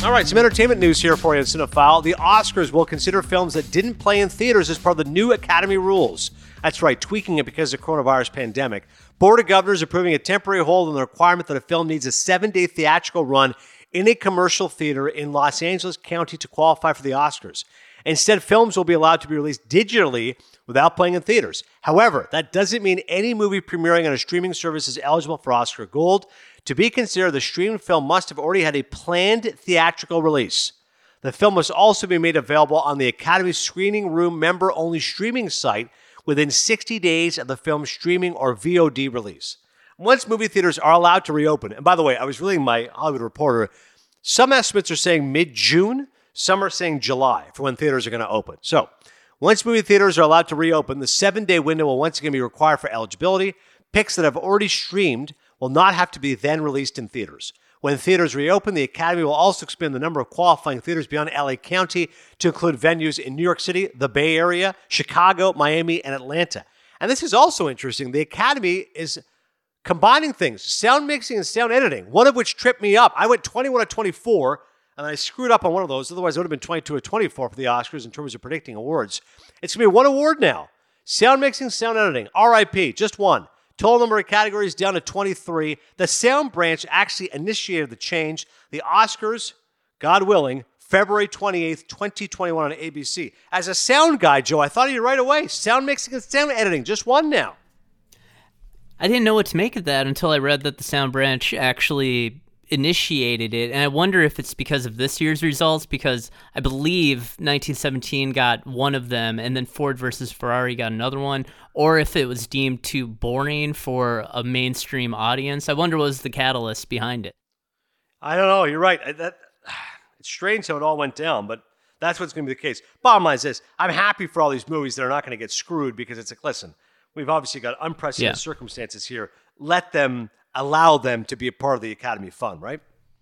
[SPEAKER 1] All right, some entertainment news here for you in Cinephile. The Oscars will consider films that didn't play in theaters as part of the new Academy rules. That's right, tweaking it because of the coronavirus pandemic. Board of Governors approving a temporary hold on the requirement that a film needs a seven-day theatrical run in a commercial theater in Los Angeles County to qualify for the Oscars. Instead, films will be allowed to be released digitally without playing in theaters. However, that doesn't mean any movie premiering on a streaming service is eligible for Oscar Gold. To be considered, the streamed film must have already had a planned theatrical release. The film must also be made available on the Academy Screening Room member-only streaming site within sixty days of the film's streaming or V O D release. Once movie theaters are allowed to reopen, and by the way, I was reading my Hollywood Reporter, some estimates are saying mid-June, some are saying July for when theaters are going to open. So, once movie theaters are allowed to reopen, the seven-day window will once again be required for eligibility. Picks that have already streamed will not have to be then released in theaters. When theaters reopen, the Academy will also expand the number of qualifying theaters beyond L A County to include venues in New York City, the Bay Area, Chicago, Miami, and Atlanta. And this is also interesting. The Academy is combining things, sound mixing and sound editing, one of which tripped me up. I went twenty-one of twenty-four, and I screwed up on one of those. Otherwise, it would have been twenty-two of twenty-four for the Oscars in terms of predicting awards. It's going to be one award now. Sound mixing, sound editing, R I P, just one. Total number of categories down to twenty-three. The sound branch actually initiated the change. The Oscars, God willing, February twenty-eighth, twenty twenty-one on A B C. As a sound guy, Joe, I thought of you right away. Sound mixing and sound editing, just one now.
[SPEAKER 2] I didn't know what to make of that until I read that the sound branch actually initiated it, and I wonder if it's because of this year's results, because I believe nineteen seventeen got one of them, and then Ford versus Ferrari got another one, or if it was deemed too boring for a mainstream audience. I wonder what was the catalyst behind it.
[SPEAKER 1] I don't know. You're right. I, that, it's strange how it all went down, but that's what's going to be the case. Bottom line is this. I'm happy for all these movies that are not going to get screwed, because it's like, listen, we've obviously got unprecedented yeah. circumstances here. Let them allow them to be a part of the Academy fund, right?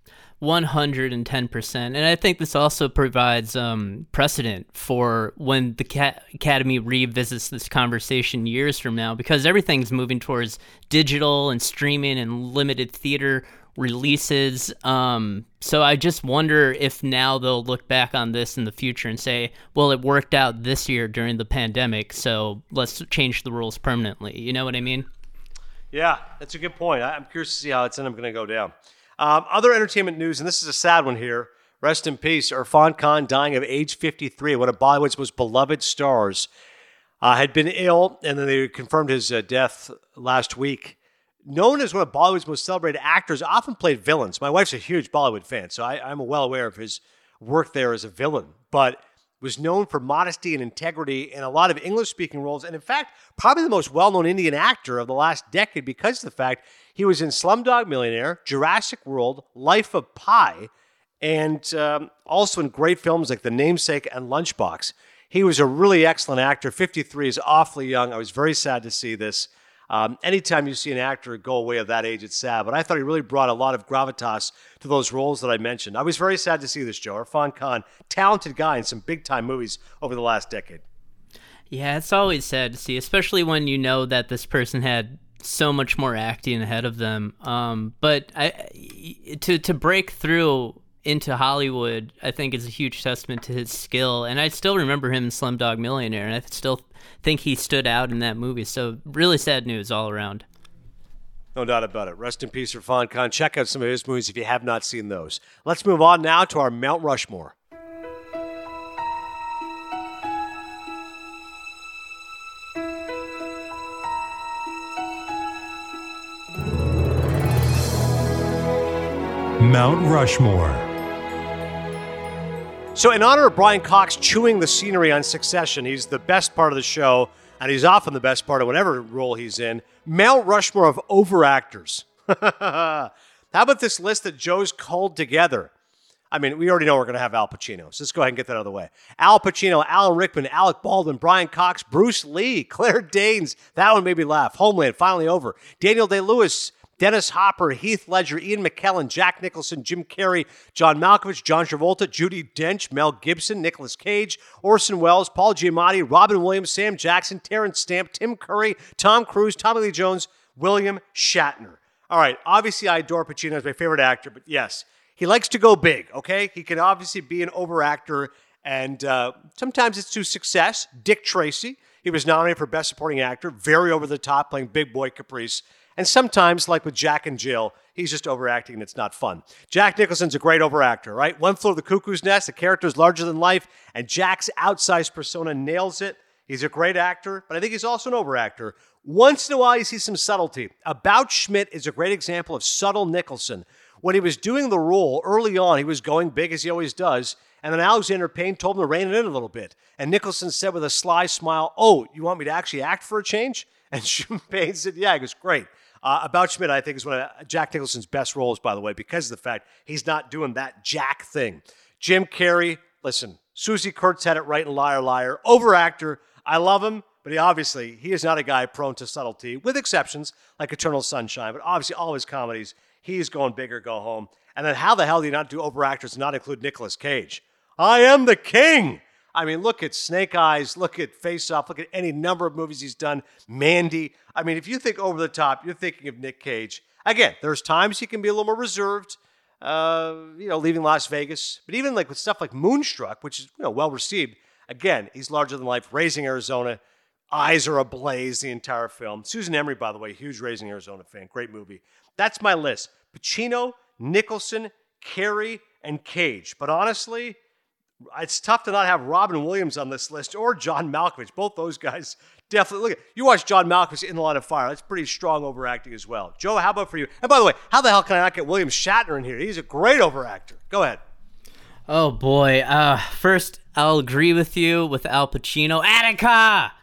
[SPEAKER 2] one hundred ten percent. And I think this also provides um, precedent for when the ca- Academy revisits this conversation years from now, because everything's moving towards digital and streaming and limited theater releases. Um, so I just wonder if now they'll look back on this in the future and say, well, it worked out this year during the pandemic, so let's change the rules permanently. You know what I mean?
[SPEAKER 1] Yeah, that's a good point. I'm curious to see how it's going to go down. Um, other entertainment news, and this is a sad one here. Rest in peace. Irfan Khan dying of age fifty-three, one of Bollywood's most beloved stars, uh, had been ill, and then they confirmed his uh, death last week. Known as one of Bollywood's most celebrated actors, often played villains. My wife's a huge Bollywood fan, so I, I'm well aware of his work there as a villain, but was known for modesty and integrity in a lot of English-speaking roles, and in fact, probably the most well-known Indian actor of the last decade because of the fact he was in Slumdog Millionaire, Jurassic World, Life of Pi, and um, also in great films like The Namesake and Lunchbox. He was a really excellent actor. fifty-three is awfully young. I was very sad to see this. Um, anytime you see an actor go away at that age, it's sad. But I thought he really brought a lot of gravitas to those roles that I mentioned. I was very sad to see this, Joe. Irfan Khan, talented guy in some big-time movies over the last decade.
[SPEAKER 2] Yeah, it's always sad to see, especially when you know that this person had so much more acting ahead of them. Um, but I, to to break through into Hollywood, I think is a huge testament to his skill. And I still remember him in Slumdog Millionaire, and I still think he stood out in that movie. So really sad news all around.
[SPEAKER 1] No doubt about it. Rest in peace, Irfan Khan. Check out some of his movies if you have not seen those. Let's move on now to our Mount Rushmore.
[SPEAKER 7] Mount Rushmore.
[SPEAKER 1] So in honor of Brian Cox chewing the scenery on Succession, he's the best part of the show, and he's often the best part of whatever role he's in. Mount Rushmore of overactors. How about this list that Joe's culled together? I mean, we already know we're going to have Al Pacino, so let's go ahead and get that out of the way. Al Pacino, Alan Rickman, Alec Baldwin, Brian Cox, Bruce Lee, Claire Danes. That one made me laugh. Homeland, Finally Over. Daniel Day-Lewis, Dennis Hopper, Heath Ledger, Ian McKellen, Jack Nicholson, Jim Carrey, John Malkovich, John Travolta, Judi Dench, Mel Gibson, Nicolas Cage, Orson Welles, Paul Giamatti, Robin Williams, Sam Jackson, Terrence Stamp, Tim Curry, Tom Cruise, Tommy Lee Jones, William Shatner. All right, obviously I adore Pacino as my favorite actor, but yes, he likes to go big, okay? He can obviously be an overactor, and uh, sometimes it's to success. Dick Tracy, he was nominated for Best Supporting Actor, very over the top, playing Big Boy Caprice. And sometimes, like with Jack and Jill, he's just overacting and it's not fun. Jack Nicholson's a great overactor, right? One Flew Over the Cuckoo's Nest, the character is larger than life, and Jack's outsized persona nails it. He's a great actor, but I think he's also an overactor. Once in a while, you see some subtlety. About Schmidt is a great example of subtle Nicholson. When he was doing the role early on, he was going big as he always does, and then Alexander Payne told him to rein it in a little bit. And Nicholson said with a sly smile, "Oh, you want me to actually act for a change?" And Payne said, "Yeah." He goes, "Great." Uh, About Schmidt, I think, is one of Jack Nicholson's best roles, by the way, because of the fact he's not doing that Jack thing. Jim Carrey, listen, Susie Kurtz had it right in Liar Liar. Overactor. I love him, but he obviously, he is not a guy prone to subtlety, with exceptions like Eternal Sunshine. But obviously, all his comedies, he's going big or go home. And then how the hell do you not do overactors and not include Nicolas Cage? I am the king. I mean, look at Snake Eyes, look at Face Off, look at any number of movies he's done. Mandy. I mean, if you think over the top, you're thinking of Nick Cage. Again, there's times he can be a little more reserved, uh, you know, leaving Las Vegas. But even like with stuff like Moonstruck, which is, you know, well received, again, he's larger than life. Raising Arizona, eyes are ablaze the entire film. Susan Emery, by the way, huge Raising Arizona fan. Great movie. That's my list. Pacino, Nicholson, Carey, and Cage. But honestly, it's tough to not have Robin Williams on this list or John Malkovich. Both those guys definitely. Look at you watch John Malkovich in The Line of Fire. That's pretty strong overacting as well. Joe, how about for you? And by the way, how the hell can I not get William Shatner in here? He's a great overactor. Go ahead.
[SPEAKER 2] Oh boy. Uh, first, I'll agree with you with Al Pacino. Attica.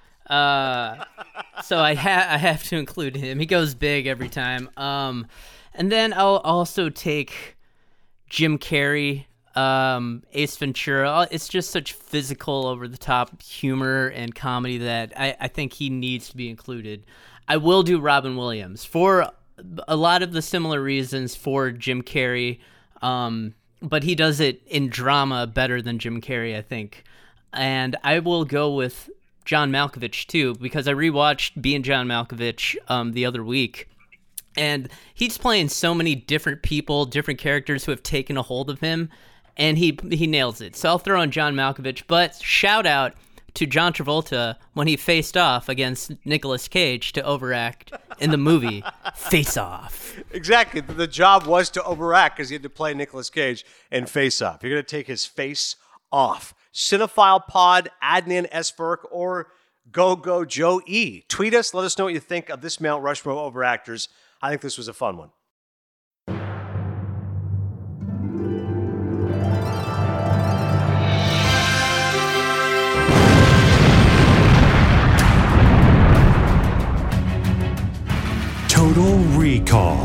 [SPEAKER 2] Uh, so I ha- I have to include him. He goes big every time. Um, and then I'll also take Jim Carrey. Um, Ace Ventura. It's just such physical, over-the-top humor and comedy that I, I think he needs to be included. I will do Robin Williams for a lot of the similar reasons for Jim Carrey, um, but he does it in drama better than Jim Carrey, I think. And I will go with John Malkovich, too, because I rewatched Being John Malkovich um, the other week. And he's playing so many different people, different characters who have taken a hold of him. And he he nails it. So I'll throw in John Malkovich. But shout out to John Travolta when he faced off against Nicolas Cage to overact in the movie Face Off.
[SPEAKER 1] Exactly. The job was to overact because he had to play Nicolas Cage in Face Off. You're going to take his face off. Cinephile Pod, Adnan Esberk, or Go Go Joe E. Tweet us. Let us know what you think of this Mount Rushmore overactors. I think this was a fun one.
[SPEAKER 7] Total Recall.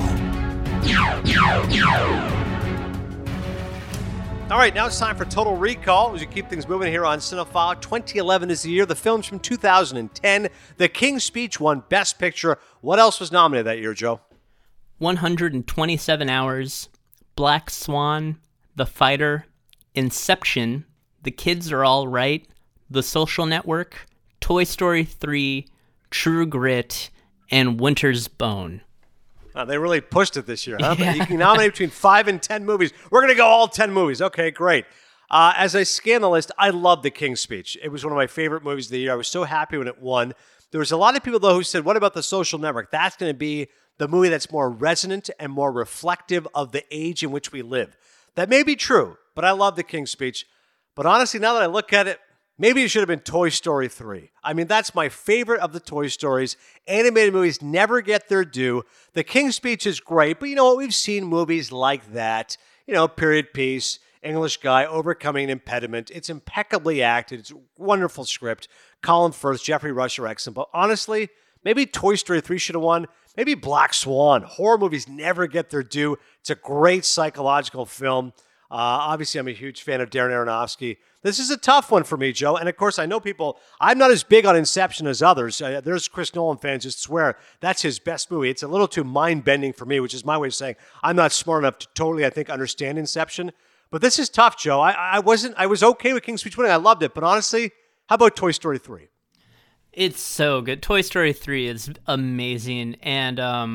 [SPEAKER 1] All right, now it's time for Total Recall as we keep things moving here on Cinephile. twenty eleven is the year. The film's from two thousand ten. The King's Speech won Best Picture. What else was nominated that year, Joe?
[SPEAKER 2] one hundred twenty-seven Hours, Black Swan, The Fighter, Inception, The Kids Are All Right, The Social Network, Toy Story three, True Grit, and Winter's Bone.
[SPEAKER 1] Oh, they really pushed it this year, huh? Yeah. You can nominate between five and ten movies. We're going to go all ten movies. Okay, great. Uh, as I scan the list, I love The King's Speech. It was one of my favorite movies of the year. I was so happy when it won. There was a lot of people, though, who said, what about The Social Network? That's going to be the movie that's more resonant and more reflective of the age in which we live. That may be true, but I love The King's Speech. But honestly, now that I look at it, maybe it should have been Toy Story three. I mean, that's my favorite of the Toy Stories. Animated movies never get their due. The King's Speech is great, but you know what? We've seen movies like that. You know, Period Piece, English Guy, Overcoming an Impediment. It's impeccably acted. It's a wonderful script. Colin Firth, Jeffrey Rush are excellent. But honestly, maybe Toy Story three should have won. Maybe Black Swan. Horror movies never get their due. It's a great psychological film. Uh, obviously, I'm a huge fan of Darren Aronofsky. This is a tough one for me, Joe. And of course, I know people, I'm not as big on Inception as others. Uh, there's Chris Nolan fans just swear that's his best movie. It's a little too mind-bending for me, which is my way of saying I'm not smart enough to totally, I think, understand Inception. But this is tough, Joe. I, I wasn't, I was okay with King's Speech winning. I loved it. But honestly, how about Toy Story three?
[SPEAKER 2] It's so good. Toy Story three is amazing. And um,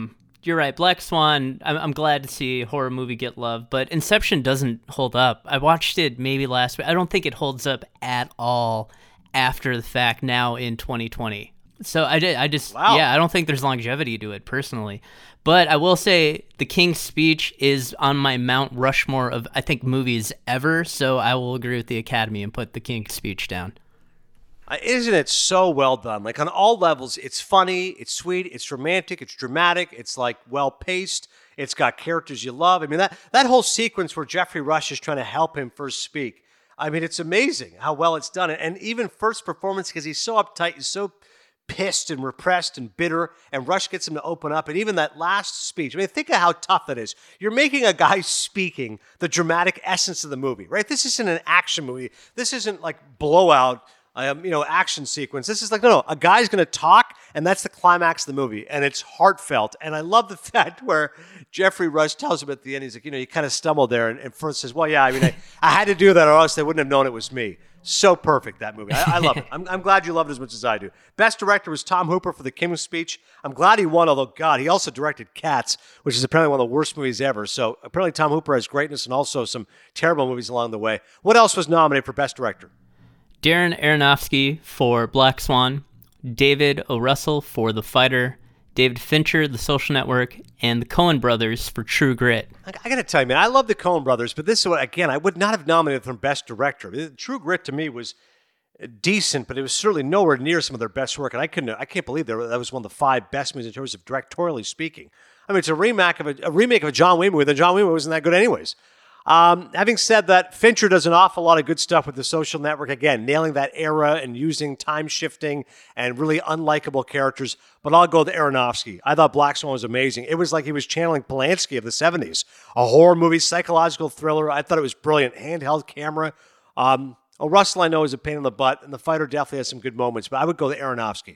[SPEAKER 2] you're right. Black Swan, I'm, I'm glad to see a horror movie get love, but Inception doesn't hold up. I watched it maybe last week. I don't think it holds up at all after the fact now in twenty twenty. So I did. I just,
[SPEAKER 1] wow.
[SPEAKER 2] yeah, I don't think there's longevity to it personally. But I will say The King's Speech is on my Mount Rushmore of, I think, movies ever. So I will agree with the Academy and put The King's Speech down.
[SPEAKER 1] Uh, isn't it so well done? Like on all levels, it's funny, it's sweet, it's romantic, it's dramatic, it's like well paced. It's got characters you love. I mean, that, that whole sequence where Jeffrey Rush is trying to help him first speak. I mean, it's amazing how well it's done. And even first performance, because he's so uptight, he's so pissed and repressed and bitter, and Rush gets him to open up. And even that last speech, I mean, think of how tough that is. You're making a guy speaking the dramatic essence of the movie, right? This isn't an action movie. This isn't like Blowout, um, you know, action sequence. This is like, no, no, a guy's going to talk, and that's the climax of the movie, and it's heartfelt. And I love the fact where Jeffrey Rush tells him at the end, he's like, you know, you kind of stumbled there, and, and first says, well, yeah, I mean, I, I had to do that, or else they wouldn't have known it was me. So perfect, that movie. I, I love it. I'm, I'm glad you love it as much as I do. Best director was Tom Hooper for The King's Speech. I'm glad he won, although, God, he also directed Cats, which is apparently one of the worst movies ever. So apparently Tom Hooper has greatness and also some terrible movies along the way. What else was nominated for Best Director?
[SPEAKER 2] Darren Aronofsky for Black Swan, David O. Russell for The Fighter, David Fincher, The Social Network, and the Coen Brothers for True Grit.
[SPEAKER 1] I, I got to tell you, man, I love the Coen Brothers, but this is what, again, I would not have nominated them Best Director. True Grit to me was decent, but it was certainly nowhere near some of their best work, and I couldn't, I can't believe that that was one of the five best movies in terms of directorially speaking. I mean, it's a remake of a, a remake of a John Wayne movie. The John Wayne movie wasn't that good, anyways. Um, having said that, Fincher does an awful lot of good stuff with The Social Network. Again, nailing that era and using time shifting and really unlikable characters. But I'll go with Aronofsky. I thought Black Swan was amazing. It was like he was channeling Polanski of the seventies. A horror movie, psychological thriller. I thought it was brilliant. Handheld camera. Um, oh, Russell, I know, is a pain in the butt, and The Fighter definitely has some good moments. But I would go with Aronofsky.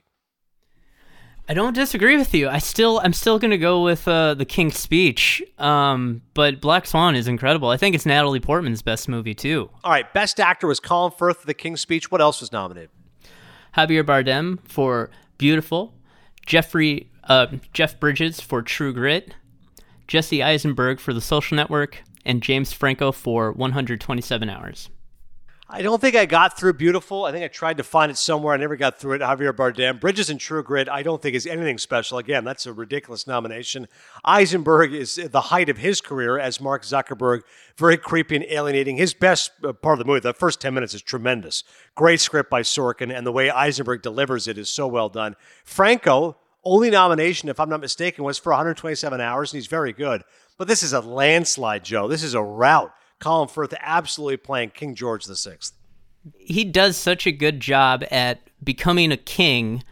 [SPEAKER 2] I don't disagree with you. I still, I'm still going to go with uh, The King's Speech, um, but Black Swan is incredible. I think it's Natalie Portman's best movie, too.
[SPEAKER 1] All right, Best Actor was Colin Firth for The King's Speech. What else was nominated?
[SPEAKER 2] Javier Bardem for Beautiful, Jeffrey uh, Jeff Bridges for True Grit, Jesse Eisenberg for The Social Network, and James Franco for one hundred twenty-seven hours.
[SPEAKER 1] I don't think I got through Beautiful. I think I tried to find it somewhere. I never got through it. Javier Bardem. Bridges and True Grit, I don't think is anything special. Again, that's a ridiculous nomination. Eisenberg is the height of his career as Mark Zuckerberg. Very creepy and alienating. His best part of the movie, the first ten minutes, is tremendous. Great script by Sorkin, and the way Eisenberg delivers it is so well done. Franco, only nomination, if I'm not mistaken, was for one hundred twenty-seven hours, and he's very good. But this is a landslide, Joe. This is a rout. Colin Firth absolutely playing King George the Sixth.
[SPEAKER 2] He does such a good job at becoming a king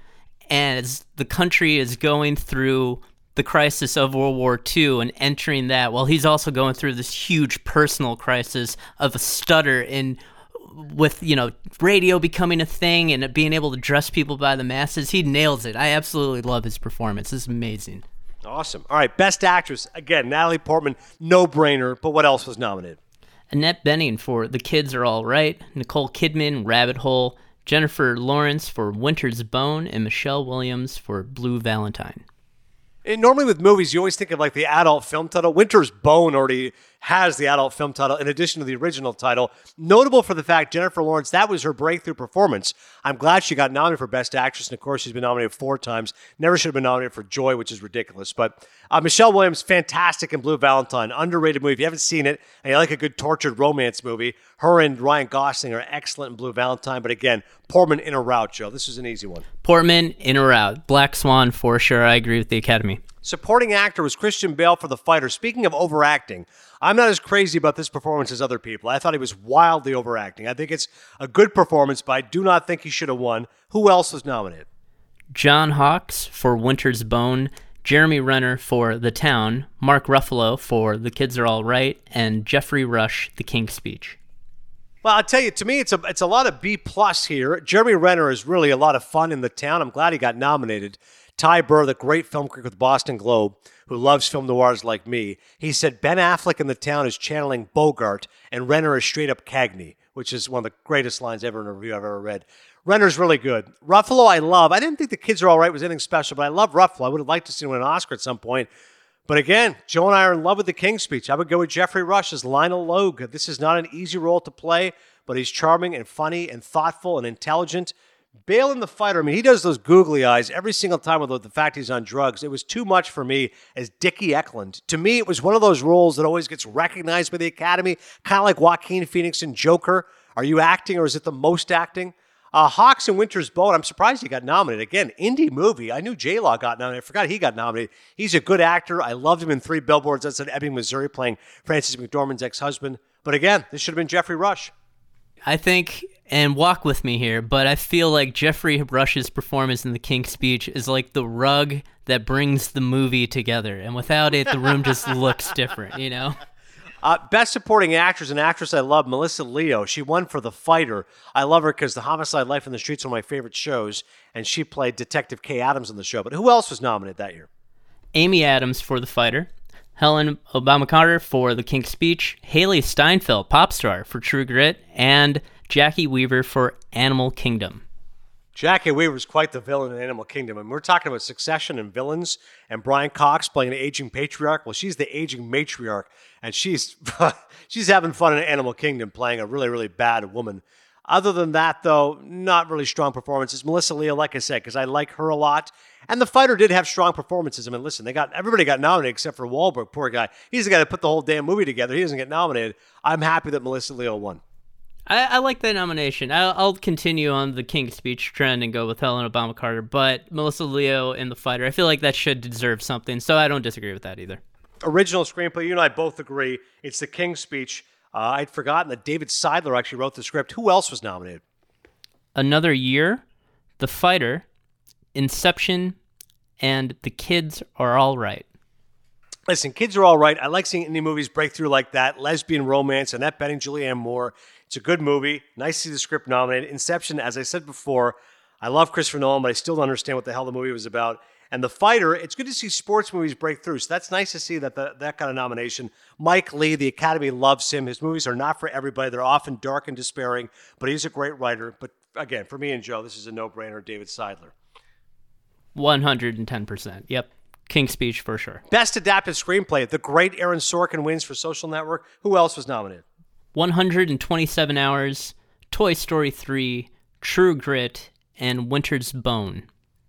[SPEAKER 2] as the country is going through the crisis of World War Two and entering that, while he's also going through this huge personal crisis of a stutter in with, you know, radio becoming a thing and being able to dress people by the masses. He nails it. I absolutely love his performance. It's amazing.
[SPEAKER 1] Awesome. All right, Best Actress. Again, Natalie Portman, no-brainer, but what else was nominated?
[SPEAKER 2] Annette Bening for The Kids Are All Right, Nicole Kidman, Rabbit Hole, Jennifer Lawrence for Winter's Bone, and Michelle Williams for Blue Valentine.
[SPEAKER 1] And normally with movies, you always think of like the adult film title. Winter's Bone already has the adult film title in addition to the original title. Notable for the fact Jennifer Lawrence, that was her breakthrough performance. I'm glad she got nominated for Best Actress, and of course she's been nominated four times. Never should have been nominated for Joy, which is ridiculous. But uh, Michelle Williams, fantastic in Blue Valentine. Underrated movie. If you haven't seen it and you like a good tortured romance movie, her and Ryan Gosling are excellent in Blue Valentine. But again, Portman in a rout, Joe. This is an easy one.
[SPEAKER 2] Portman in a rout. Black Swan for sure. I agree with the Academy.
[SPEAKER 1] Supporting actor was Christian Bale for The Fighter. Speaking of overacting, I'm not as crazy about this performance as other people. I thought he was wildly overacting. I think it's a good performance, but I do not think he should have won. Who else was nominated?
[SPEAKER 2] John Hawkes for Winter's Bone, Jeremy Renner for The Town, Mark Ruffalo for The Kids Are All Right, and Jeffrey Rush, The King's Speech.
[SPEAKER 1] Well, I'll tell you, to me, it's a it's a lot of B plus here. Jeremy Renner is really a lot of fun in The Town. I'm glad he got nominated. Ty Burr, the great film critic with the Boston Globe, who loves film noirs like me, he said Ben Affleck in The Town is channeling Bogart, and Renner is straight up Cagney, which is one of the greatest lines ever in a review I've ever read. Renner's really good. Ruffalo, I love. I didn't think The Kids Are All Right was anything special, but I love Ruffalo. I would have liked to see him win an Oscar at some point. But again, Joe and I are in love with the King's Speech. I would go with Jeffrey Rush as Lionel Logue. This is not an easy role to play, but he's charming and funny and thoughtful and intelligent. Bale in The Fighter, I mean, he does those googly eyes every single time with the fact he's on drugs. It was too much for me as Dickie Eklund. To me, it was one of those roles that always gets recognized by the Academy, kind of like Joaquin Phoenix in Joker. Are you acting or is it the most acting? Uh, Hawks and Winter's Bone, I'm surprised he got nominated. Again, indie movie. I knew J-Law got nominated. I forgot he got nominated. He's a good actor. I loved him in Three Billboards Outside Ebbing, Missouri, playing Frances McDormand's ex-husband. But again, this should have been Jeffrey Rush.
[SPEAKER 2] I think, and walk with me here, but I feel like Jeffrey Rush's performance in The King's Speech is like the rug that brings the movie together. And without it, the room just looks different, you know?
[SPEAKER 1] Uh, best supporting actress, an actress I love, Melissa Leo. She won for The Fighter. I love her because The Homicide: Life in the Streets is one of my favorite shows, and she played Detective Kay Adams on the show. But who else was nominated that year?
[SPEAKER 2] Amy Adams for The Fighter, Helen Obama Carter for The King's Speech, Haley Steinfeld, pop star, for True Grit, and Jackie Weaver for Animal Kingdom.
[SPEAKER 1] Jackie Weaver's quite the villain in Animal Kingdom. And we're talking about Succession and villains, and Brian Cox playing an aging patriarch. Well, she's the aging matriarch, and she's she's having fun in Animal Kingdom playing a really, really bad woman. Other than that, though, not really strong performances. Melissa Leo, like I said, because I like her a lot. And The Fighter did have strong performances. I mean, listen, they got everybody got nominated except for Wahlberg, poor guy. He's the guy that put the whole damn movie together. He doesn't get nominated. I'm happy that Melissa Leo won.
[SPEAKER 2] I, I like that nomination. I'll, I'll continue on the King's Speech trend and go with Helen Obama Carter, but Melissa Leo in The Fighter, I feel like that should deserve something, so I don't disagree with that either. Original
[SPEAKER 1] screenplay, you and I both agree. It's The King's Speech. Uh, I'd forgotten that David Seidler actually wrote the script. Who else was nominated?
[SPEAKER 2] Another Year, The Fighter, Inception, and The Kids Are All Right.
[SPEAKER 1] Listen, Kids Are All Right. I like seeing indie movies break through like that. Lesbian romance, Annette Bening, Julianne Moore. It's a good movie. Nice to see the script nominated. Inception, as I said before, I love Christopher Nolan, but I still don't understand what the hell the movie was about. And The Fighter, it's good to see sports movies break through. So that's nice to see that the, that kind of nomination. Mike Leigh, the Academy loves him. His movies are not for everybody. They're often dark and despairing, but he's a great writer. But again, for me and Joe, this is a no-brainer. David Seidler.
[SPEAKER 2] one hundred ten percent. Yep. King's Speech for sure.
[SPEAKER 1] Best Adapted Screenplay. The great Aaron Sorkin wins for Social Network. Who else was nominated?
[SPEAKER 2] one hundred twenty-seven Hours, Toy Story three, True Grit, and Winter's Bone.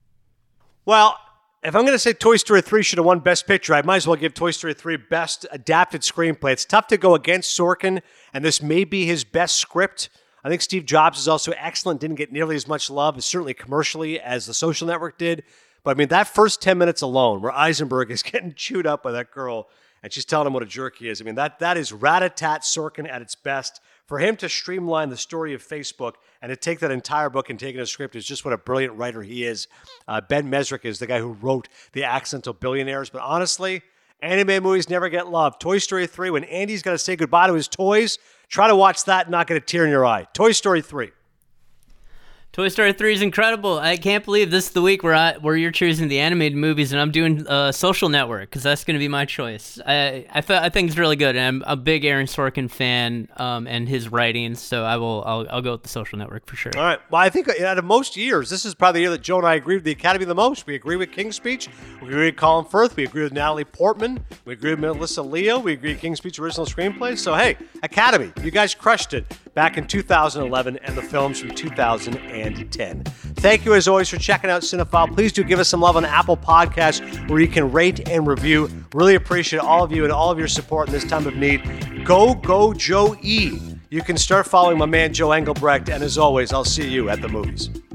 [SPEAKER 1] Well, if I'm going to say Toy Story three should have won Best Picture, I might as well give Toy Story three Best Adapted Screenplay. It's tough to go against Sorkin, and this may be his best script. I think Steve Jobs is also excellent, didn't get nearly as much love, certainly commercially, as The Social Network did. But I mean, that first ten minutes alone, where Eisenberg is getting chewed up by that girl, and she's telling him what a jerk he is. I mean, that that is rat-a-tat Sorkin at its best. For him to streamline the story of Facebook and to take that entire book and take it as a script is just what a brilliant writer he is. Uh, Ben Mesrick is the guy who wrote The Accidental Billionaires. But honestly, anime movies never get love. Toy Story three, when Andy's got to say goodbye to his toys, try to watch that and not get a tear in your eye. Toy Story three.
[SPEAKER 2] Toy Story three is incredible. I can't believe this is the week where I, where you're choosing the animated movies and I'm doing uh, Social Network because that's going to be my choice. I I, th- I think it's really good, and I'm a big Aaron Sorkin fan um, and his writings, so I will I'll, I'll go with the Social Network for sure.
[SPEAKER 1] All right. Well, I think out of most years, this is probably the year that Joe and I agree with the Academy the most. We agree with King's Speech. We agree with Colin Firth. We agree with Natalie Portman. We agree with Melissa Leo. We agree with King's Speech original screenplay. So hey, Academy, you guys crushed it back in two thousand eleven and the films from two thousand ten. Thank you, as always, for checking out Cinephile. Please do give us some love on Apple Podcasts where you can rate and review. Really appreciate all of you and all of your support in this time of need. Go, go, Joe E. You can start following my man, Joe Engelbrecht. And as always, I'll see you at the movies.